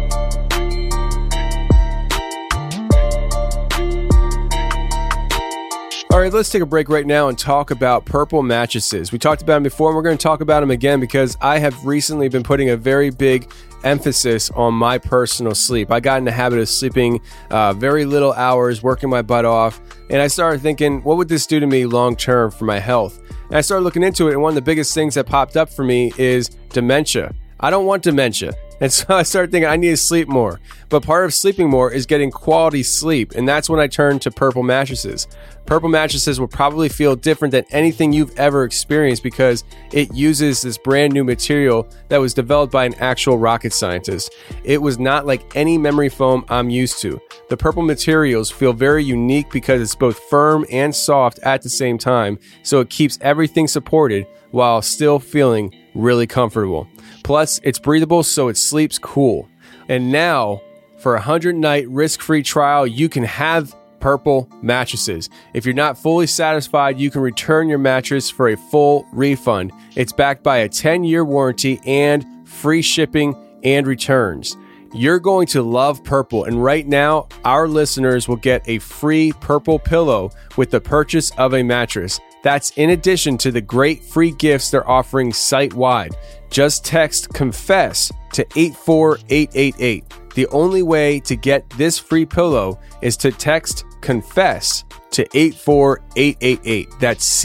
All right, let's take a break right now and talk about Purple mattresses. We talked about them before, and we're going to talk about them again because I have recently been putting a very big emphasis on my personal sleep. I got in the habit of sleeping very little hours, working my butt off, and I started thinking, what would this do to me long term for my health? And I started looking into it, and one of the biggest things that popped up for me is dementia. I don't want dementia. And so I started thinking I need to sleep more. But part of sleeping more is getting quality sleep. And that's when I turned to Purple mattresses. Purple mattresses will probably feel different than anything you've ever experienced because it uses this brand new material that was developed by an actual rocket scientist. It was not like any memory foam I'm used to. The Purple materials feel very unique because it's both firm and soft at the same time. So it keeps everything supported while still feeling really comfortable. Plus, it's breathable, so it sleeps cool. And now, for a 100-night risk-free trial, you can have Purple mattresses. If you're not fully satisfied, you can return your mattress for a full refund. It's backed by a 10-year warranty and free shipping and returns. You're going to love Purple, and right now, our listeners will get a free Purple pillow with the purchase of a mattress. That's in addition to the great free gifts they're offering site-wide. Just text CONFESS to 84888. The only way to get this free pillow is to text CONFESS to 84888. That's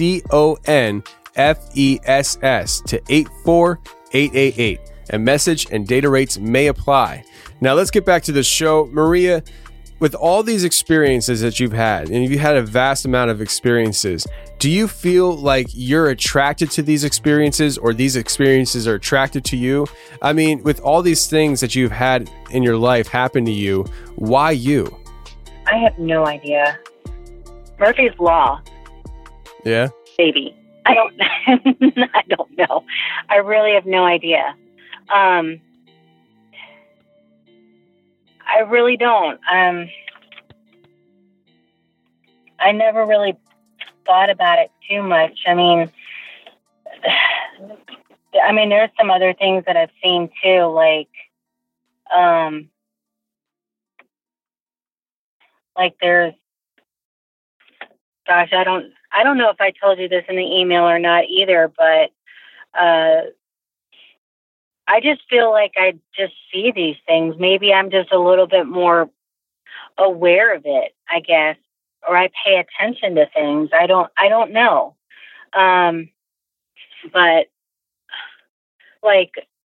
CONFESS to 84888. And message and data rates may apply. Now let's get back to the show. Maria, with all these experiences that you've had, and you've had a vast amount of experiences, do you feel like you're attracted to these experiences, or these experiences are attracted to you? I mean, with all these things that you've had in your life happen to you, why you? I have no idea. Murphy's Law. Yeah? Baby. I don't know. I really have no idea. I really don't. I never really thought about it too much. I mean, there's some other things that I've seen too, like there's, gosh, I don't know if I told you this in the email or not either, but I just feel like I just see these things. Maybe I'm just a little bit more aware of it, I guess, or I pay attention to things. I don't know. But like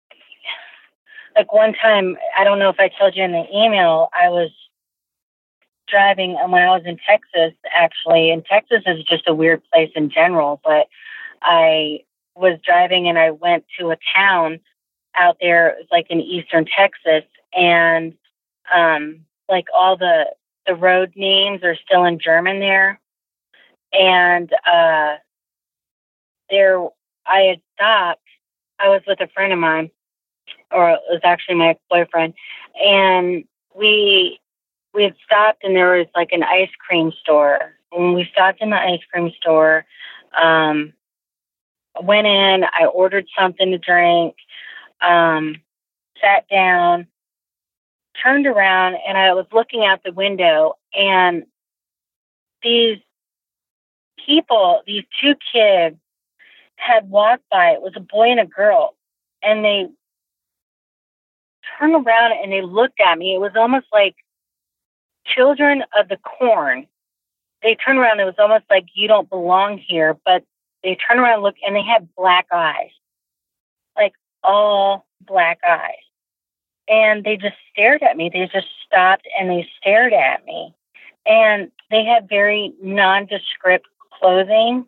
one time, I don't know if I told you in the email, I was driving when I was in Texas, actually, and Texas is just a weird place in general, but I was driving and I went to a town out there, it was like in eastern Texas, and like all the road names are still in German there. And there I had stopped. I was with a friend of mine, or it was actually my ex-boyfriend, and we had stopped, and there was like an ice cream store. When we stopped in the ice cream store, went in, I ordered something to drink, sat down, turned around, and I was looking out the window, and these people, these two kids, had walked by. It was a boy and a girl, and they turned around and they looked at me. It was almost like Children of the Corn. They turned around, it was almost like you don't belong here, but they turned around and looked, and they had black eyes, like all black eyes. And they just stared at me. They just stopped and they stared at me. And they had very nondescript clothing.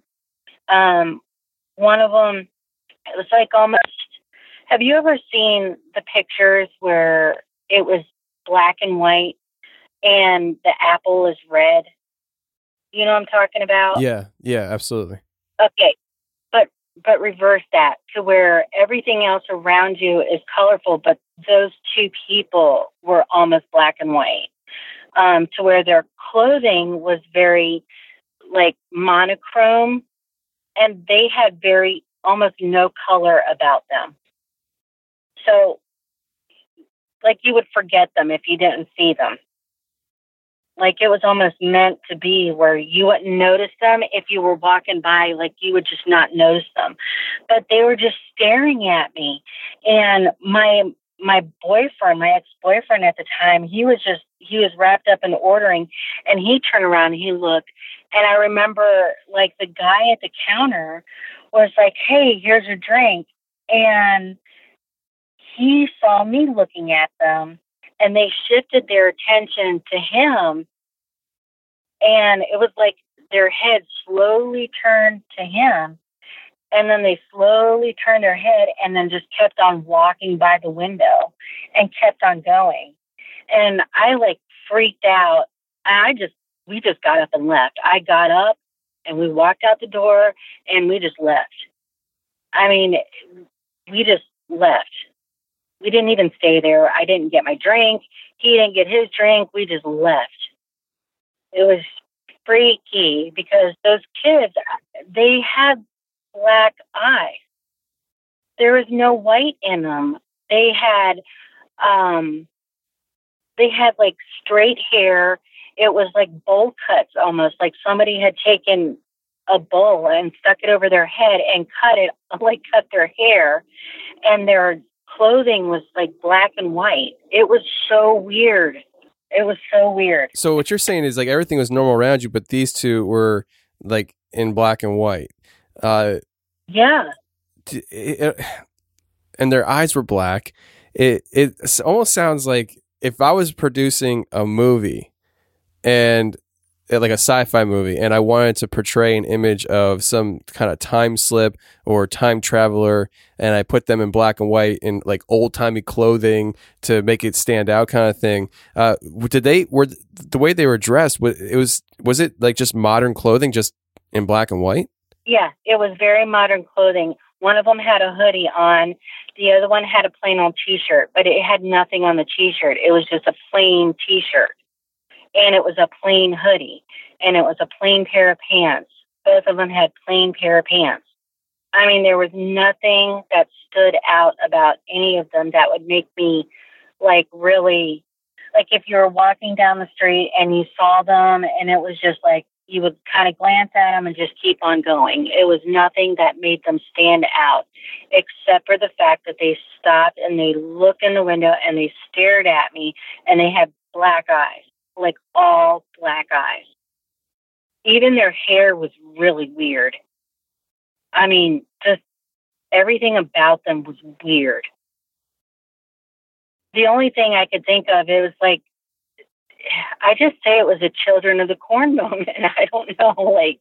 One of them, it was like almost, have you ever seen the pictures where it was black and white and the apple is red? You know what I'm talking about? Yeah, absolutely. Okay. But reverse that to where everything else around you is colorful, but those two people were almost black and white, to where their clothing was very like monochrome, and they had very almost no color about them. So like you would forget them if you didn't see them. Like it was almost meant to be where you wouldn't notice them if you were walking by, like you would just not notice them. But they were just staring at me. And my boyfriend, my ex-boyfriend at the time, he was wrapped up in ordering, and he turned around and he looked. And I remember like the guy at the counter was like, "Hey, here's your drink." And he saw me looking at them, and they shifted their attention to him, and it was like their head slowly turned to him, and then they slowly turned their head and then just kept on walking by the window and kept on going. And I like freaked out. We just got up and left. I got up and we walked out the door and we just left. I mean, we just left. We didn't even stay there. I didn't get my drink. He didn't get his drink. We just left. It was freaky because those kids, they had black eyes. There was no white in them. They had like straight hair. It was like bowl cuts almost, like somebody had taken a bowl and stuck it over their head and cut their hair, and their clothing was like black and white. It was so weird. It was so weird. So what you're saying is like everything was normal around you, but these two were like in black and white. Yeah. And their eyes were black. It almost sounds like if I was producing a movie and like a sci-fi movie, and I wanted to portray an image of some kind of time slip or time traveler, and I put them in black and white in like old-timey clothing to make it stand out kind of thing. Were the way they were dressed, was it like just modern clothing just in black and white? Yeah, it was very modern clothing. One of them had a hoodie on. The other one had a plain old T-shirt, but it had nothing on the T-shirt. It was just a plain T-shirt. And it was a plain hoodie. And it was a plain pair of pants. Both of them had plain pair of pants. I mean, there was nothing that stood out about any of them that would make me, like, really... Like, if you were walking down the street and you saw them and it was just like, you would kind of glance at them and just keep on going. It was nothing that made them stand out, except for the fact that they stopped and they looked in the window and they stared at me, and they had black eyes, like all black eyes. Even their hair was really weird. I mean, just everything about them was weird. The only thing I could think of, it was like, I just say it was a Children of the Corn moment. I don't know, like,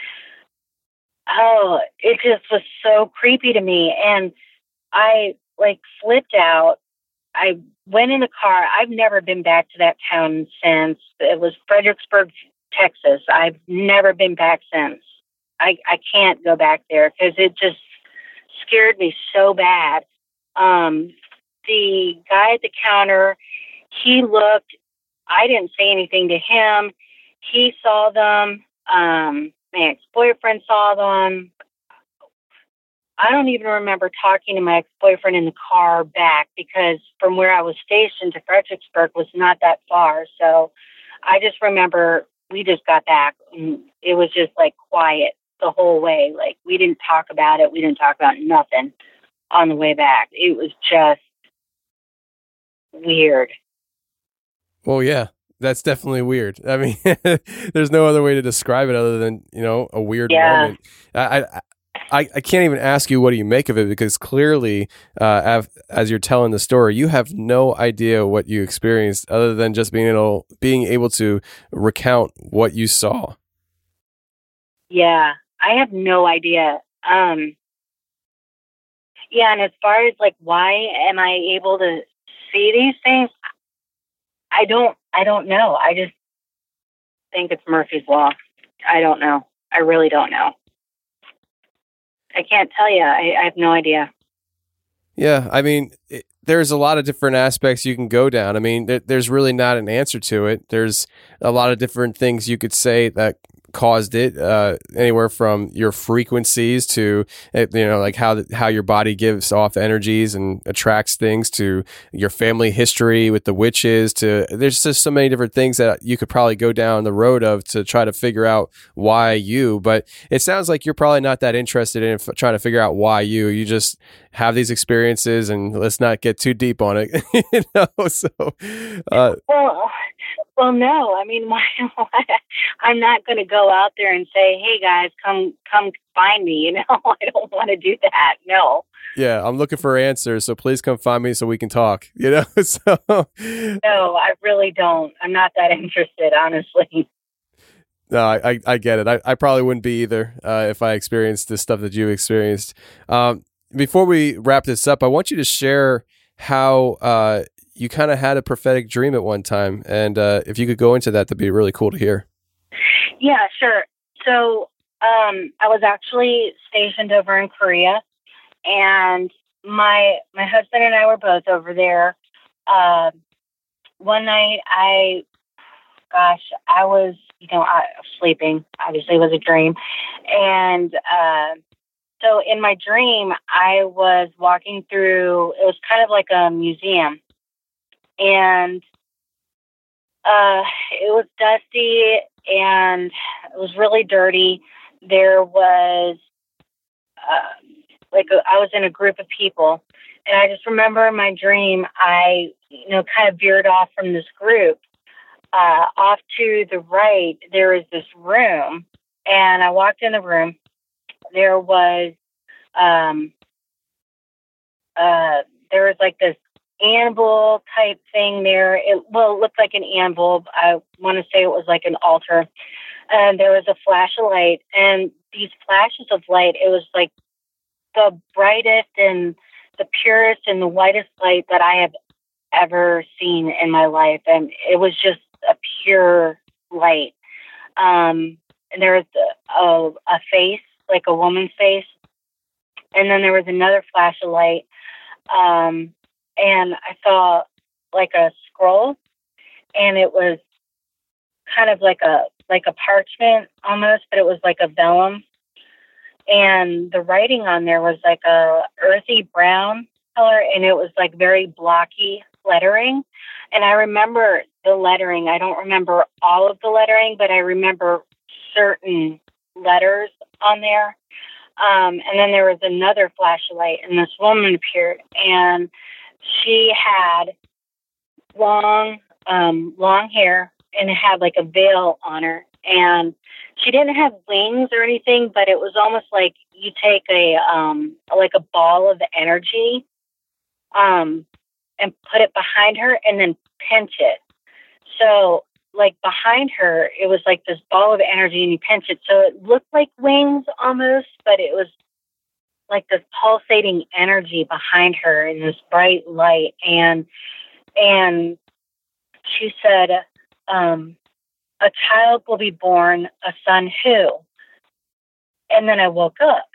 oh, it just was so creepy to me. And I, like, flipped out. I went in the car. I've never been back to that town since. It was Fredericksburg, Texas. I've never been back since. I can't go back there because it just scared me so bad. The guy at the counter, he looked. I didn't say anything to him. He saw them. My ex-boyfriend saw them. I don't even remember talking to my ex-boyfriend in the car back, because from where I was stationed to Fredericksburg was not that far. So I just remember we just got back, and it was just like quiet the whole way. Like, we didn't talk about it. We didn't talk about nothing on the way back. It was just weird. Well, yeah, that's definitely weird. I mean, there's no other way to describe it other than, a weird moment. I can't even ask you what do you make of it, because clearly, as you're telling the story, you have no idea what you experienced other than just being able to recount what you saw. Yeah, I have no idea. Yeah, and as far as like, why am I able to see these things? I don't know. I just think it's Murphy's Law. I don't know. I really don't know. I can't tell you. I have no idea. Yeah, I mean, there's a lot of different aspects you can go down. I mean, there's really not an answer to it. There's a lot of different things you could say that caused it, anywhere from your frequencies to, like how your body gives off energies and attracts things, to your family history with the witches, to there's just so many different things that you could probably go down the road of to try to figure out why you. But it sounds like you're probably not that interested in trying to figure out why you just have these experiences, and let's not get too deep on it. Well, no. I mean, why? I'm not going to go out there and say, "Hey guys, come find me." I don't want to do that. No. Yeah, I'm looking for answers, so please come find me so we can talk. So. No, I really don't. I'm not that interested, honestly. No, I get it. I probably wouldn't be either if I experienced the stuff that you experienced. Before we wrap this up, I want you to share how you kind of had a prophetic dream at one time. And if you could go into that, that'd be really cool to hear. Yeah, sure. So I was actually stationed over in Korea, and my husband and I were both over there. One night, I was, I was sleeping. Obviously, it was a dream. And so in my dream, I was walking through, it was kind of like a museum. And it was dusty and it was really dirty. There was, I was in a group of people. And I just remember in my dream, I, kind of veered off from this group. Off to the right, there is this room. And I walked in the room. There was, like this anvil type thing there. It looked like an anvil. I want to say it was like an altar. And there was a flash of light. And these flashes of light, it was like the brightest and the purest and the whitest light that I have ever seen in my life. And it was just a pure light. And there was a face, like a woman's face. And then there was another flash of light. And I saw like a scroll, and it was kind of like a parchment almost, but it was like a vellum. And the writing on there was like a earthy brown color, and it was like very blocky lettering. And I remember the lettering. I don't remember all of the lettering, but I remember certain letters on there. And then there was another flashlight, and this woman appeared, and she had long hair, and it had like a veil on her. And she didn't have wings or anything, but it was almost like you take a ball of energy, and put it behind her and then pinch it. So like behind her, it was like this ball of energy, and you pinch it. So it looked like wings almost, but it was like this pulsating energy behind her in this bright light. And she said, a child will be born, a son who? And then I woke up.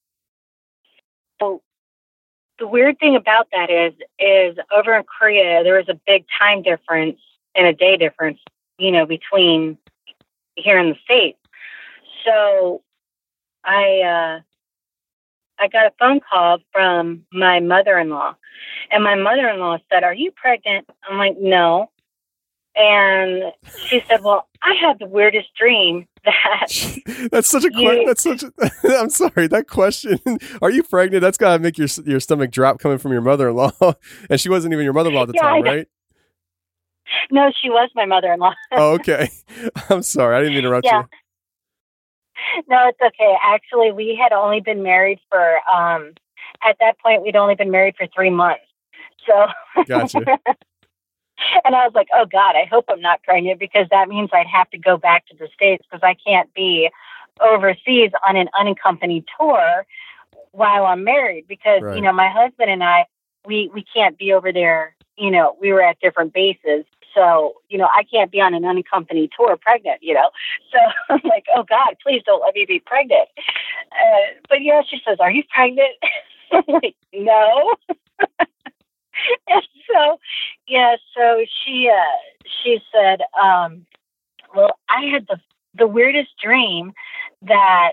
So the weird thing about that is over in Korea, there was a big time difference and a day difference, between here in the States. So I got a phone call from my mother-in-law, and my mother-in-law said, "Are you pregnant?" I'm like, "No." And she said, "Well, I had the weirdest dream that." That's such a question. I'm sorry, that question. Are you pregnant? That's gotta make your stomach drop coming from your mother-in-law, and she wasn't even your mother-in-law at the time, right? No, she was my mother-in-law. Oh, okay. I'm sorry, I didn't interrupt you. No, it's okay. Actually, we had only been married for, at that point, we'd only been married for 3 months. So, gotcha. And I was like, oh God, I hope I'm not pregnant, because that means I'd have to go back to the States, because I can't be overseas on an unaccompanied tour while I'm married, because, right. My husband and I, we can't be over there. We were at different bases. So, I can't be on an unaccompanied tour pregnant, So I'm like, oh God, please don't let me be pregnant. But she says, "Are you pregnant?" I'm like, "No." And so, so she said, well, I had the weirdest dream that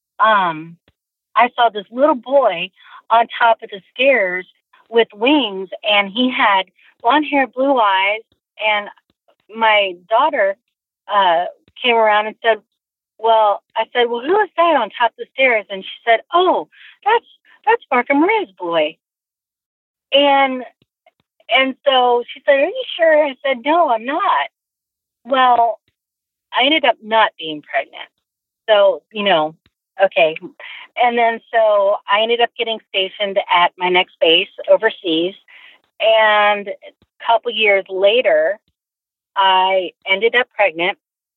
I saw this little boy on top of the stairs with wings, and he had blonde hair, blue eyes. And my daughter came around and said, I said, "Well, who is that on top of the stairs?" And she said, "Oh, that's Mark and Maria's boy." And so she said, "Are you sure?" I said, "No, I'm not." Well, I ended up not being pregnant. So, okay. And then so I ended up getting stationed at my next base overseas. And a couple years later, I ended up pregnant.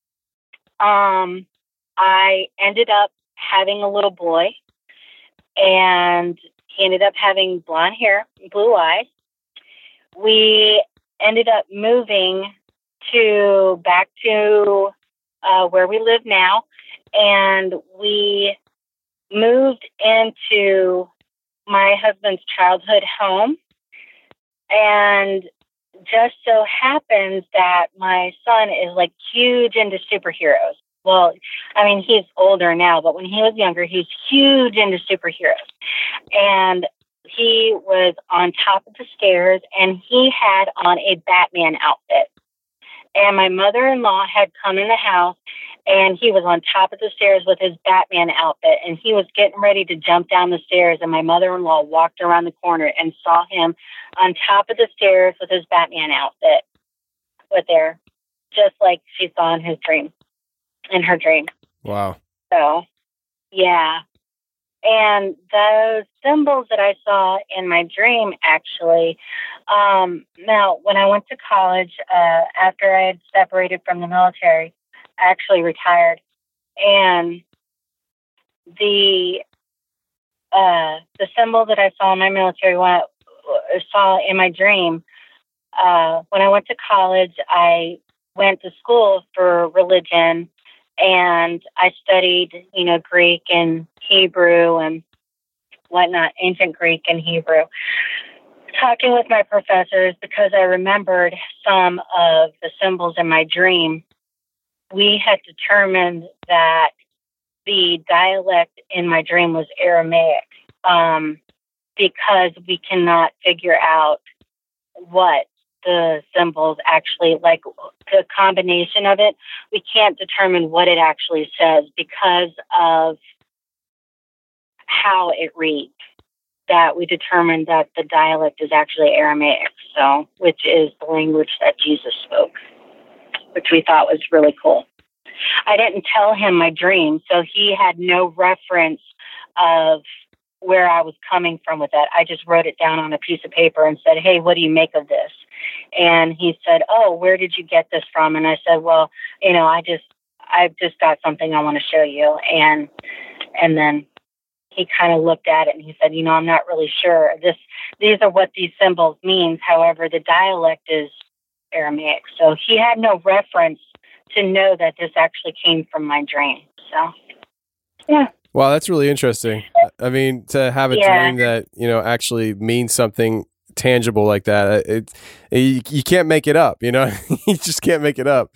I ended up having a little boy, and he ended up having blonde hair, blue eyes. We ended up moving back to where we live now, and we moved into my husband's childhood home. And just so happens that my son is like huge into superheroes. Well, I mean, he's older now, but when he was younger, he was huge into superheroes. And he was on top of the stairs, and he had on a Batman outfit. And my mother-in-law had come in the house, and he was on top of the stairs with his Batman outfit, and he was getting ready to jump down the stairs, and my mother-in-law walked around the corner and saw him on top of the stairs with his Batman outfit with there, just like she saw in her dream. Wow. So, yeah. And those symbols that I saw in my dream, actually, now, when I went to college, after I had separated from the military, I actually retired. And the symbol that I saw in my military, saw in my dream, when I went to college, I went to school for religion, and I studied, Greek and Hebrew and whatnot, ancient Greek and Hebrew. Talking with my professors, because I remembered some of the symbols in my dream, we had determined that the dialect in my dream was Aramaic, because we cannot figure out what the symbols actually, like the combination of it, we can't determine what it actually says because of how it reads. That we determined that the dialect is actually Aramaic, so which is the language that Jesus spoke, which we thought was really cool. I didn't tell him my dream, so he had no reference of where I was coming from with that. I just wrote it down on a piece of paper and said, "Hey, what do you make of this?" And he said, "Oh, where did you get this from?" And I said, "Well, I've just got something I want to show you." And then he kind of looked at it and he said, "I'm not really sure. These are what these symbols mean. However, the dialect is Aramaic." So he had no reference to know that this actually came from my dream. So, yeah. Wow, that's really interesting. I mean, to have a dream that, actually means something tangible like that, you can't make it up, You just can't make it up.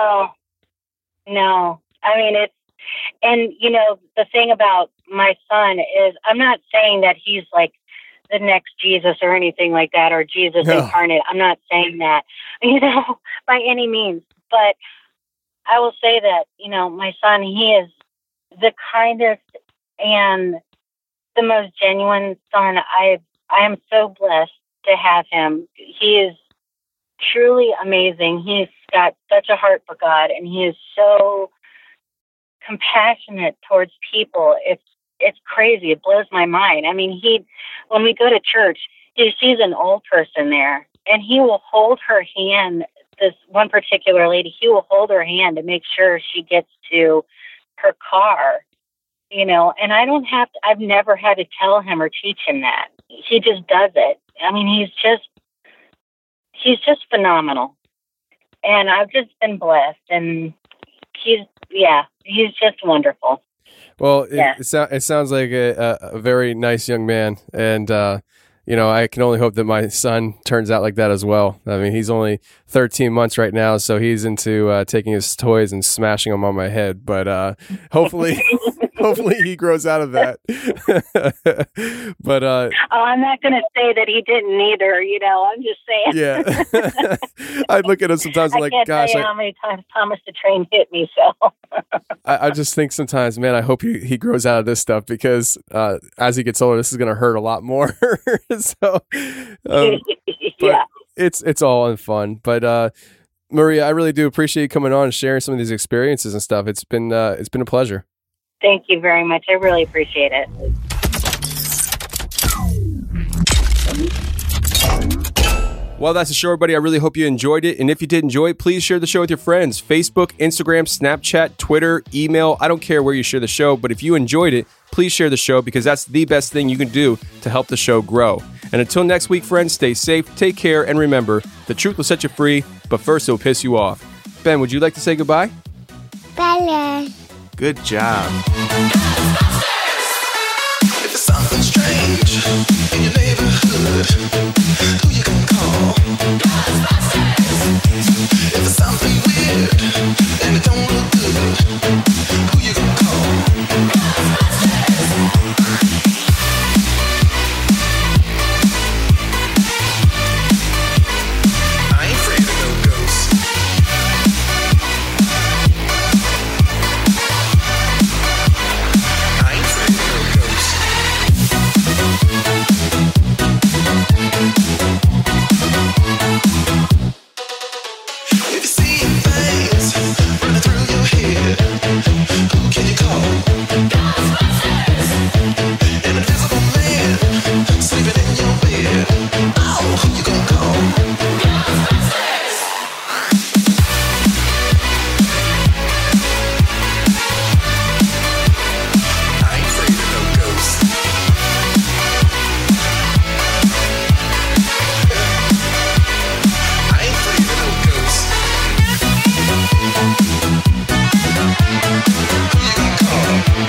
No. I mean, the thing about my son is, I'm not saying that he's like the next Jesus or anything like that, or Jesus incarnate. I'm not saying that, by any means. But I will say that, my son, he is the kindest and the most genuine son. I am so blessed to have him. He is truly amazing. He's got such a heart for God, and he is so compassionate towards people. It's crazy. It blows my mind. I mean, when we go to church, he sees an old person there, and he will hold her hand. This one particular lady, he will hold her hand to make sure she gets to her car, and I've never had to tell him or teach him that. He just does it. I mean, he's just phenomenal. And I've just been blessed, and he's just wonderful. Well, it sounds like a very nice young man, and I can only hope that my son turns out like that as well. I mean, he's only 13 months right now, so he's into taking his toys and smashing them on my head. But hopefully he grows out of that. But I'm not going to say that he didn't either. I'm just saying. Yeah, I'd look at him sometimes and I can't tell you how many times Thomas the Train hit me. So I just think sometimes, man, I hope he grows out of this stuff, because as he gets older, this is going to hurt a lot more. So, yeah, it's all in fun. But Maria, I really do appreciate you coming on and sharing some of these experiences and stuff. It's been a pleasure. Thank you very much. I really appreciate it. Well, that's the show, everybody. I really hope you enjoyed it. And if you did enjoy it, please share the show with your friends. Facebook, Instagram, Snapchat, Twitter, email. I don't care where you share the show, but if you enjoyed it, please share the show, because that's the best thing you can do to help the show grow. And until next week, friends, stay safe, take care, and remember, the truth will set you free, but first it will piss you off. Ben, would you like to say goodbye? Bye. Good job. If the sun something strange in your neighborhood, who you gonna call? Ghostbusters! If there's something weird and it don't look good, who you gonna call? Ghostbusters! I ain't afraid of no ghosts. I ain't afraid of no ghosts. If you're seeing things running through your head, who can you call? Ghostbusters! An invisible man sleeping in your bed. Oh, who you gonna call? Ghostbusters! I ain't afraid of no ghosts. I ain't afraid of no ghosts. Who you gonna call?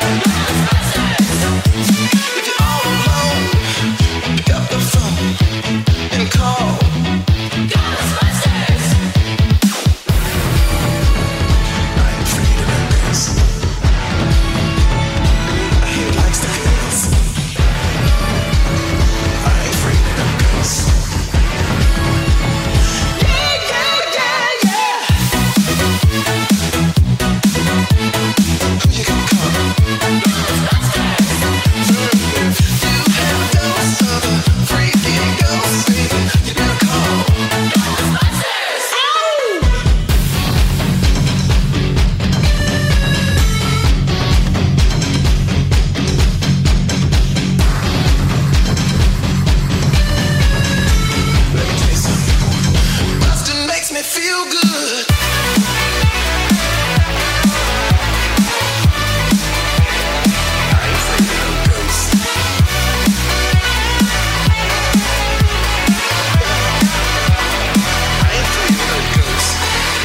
If you're all alone, pick up the phone and call Ghostbusters. I ain't afraid of no ghosts. I hear it likes the girls. I ain't afraid of no ghosts. Yeah, yeah, yeah, yeah. Who you gonna call? You have a dose of a freaking ghost, baby. You better call Ghostbusters. Let me tell you something. Bustin' makes me feel good. I ain't afraid of no ghosts. I ain't afraid of no ghosts.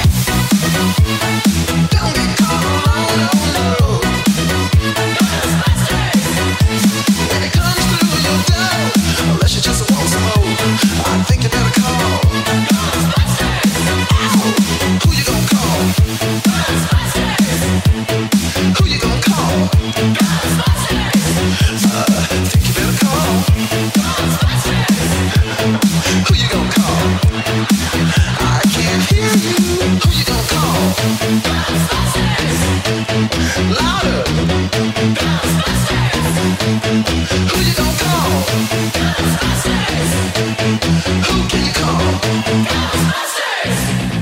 Don't get caught alone, no, no. Ghostbusters! When it comes through your door, unless you just want some more, I think you better call Ghostbusters! Who you gonna call? Ghostbusters! Who you gonna call? Ghostbusters! Think you better call Ghostbusters! Who you gonna call? I can't hear you. Who you gonna call? Ghostbusters! Louder! Ghostbusters! Who you gonna call? Ghostbusters! Who can you call? Ghostbusters!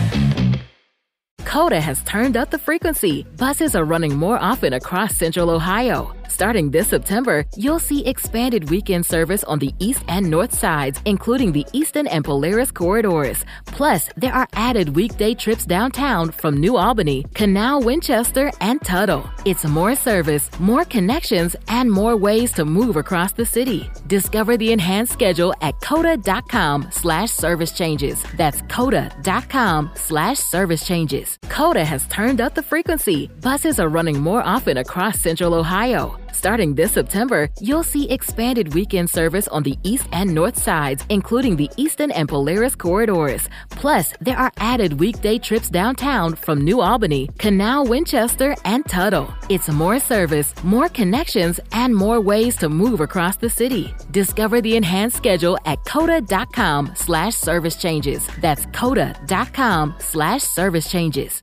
Coda has turned up the frequency. Buses are running more often across Central Ohio. Starting this September, you'll see expanded weekend service on the east and north sides, including the Eastern and Polaris corridors. Plus, there are added weekday trips downtown from New Albany, Canal, Winchester, and Tuttle. It's more service, more connections, and more ways to move across the city. Discover the enhanced schedule at coda.com/service changes. That's coda.com/service changes. Coda has turned up the frequency. Buses are running more often across Central Ohio. Starting this September, you'll see expanded weekend service on the east and north sides, including the Eastern and Polaris corridors. Plus, there are added weekday trips downtown from New Albany, Canal, Winchester, and Tuttle. It's more service, more connections, and more ways to move across the city. Discover the enhanced schedule at coda.com/service changes. That's coda.com/service changes.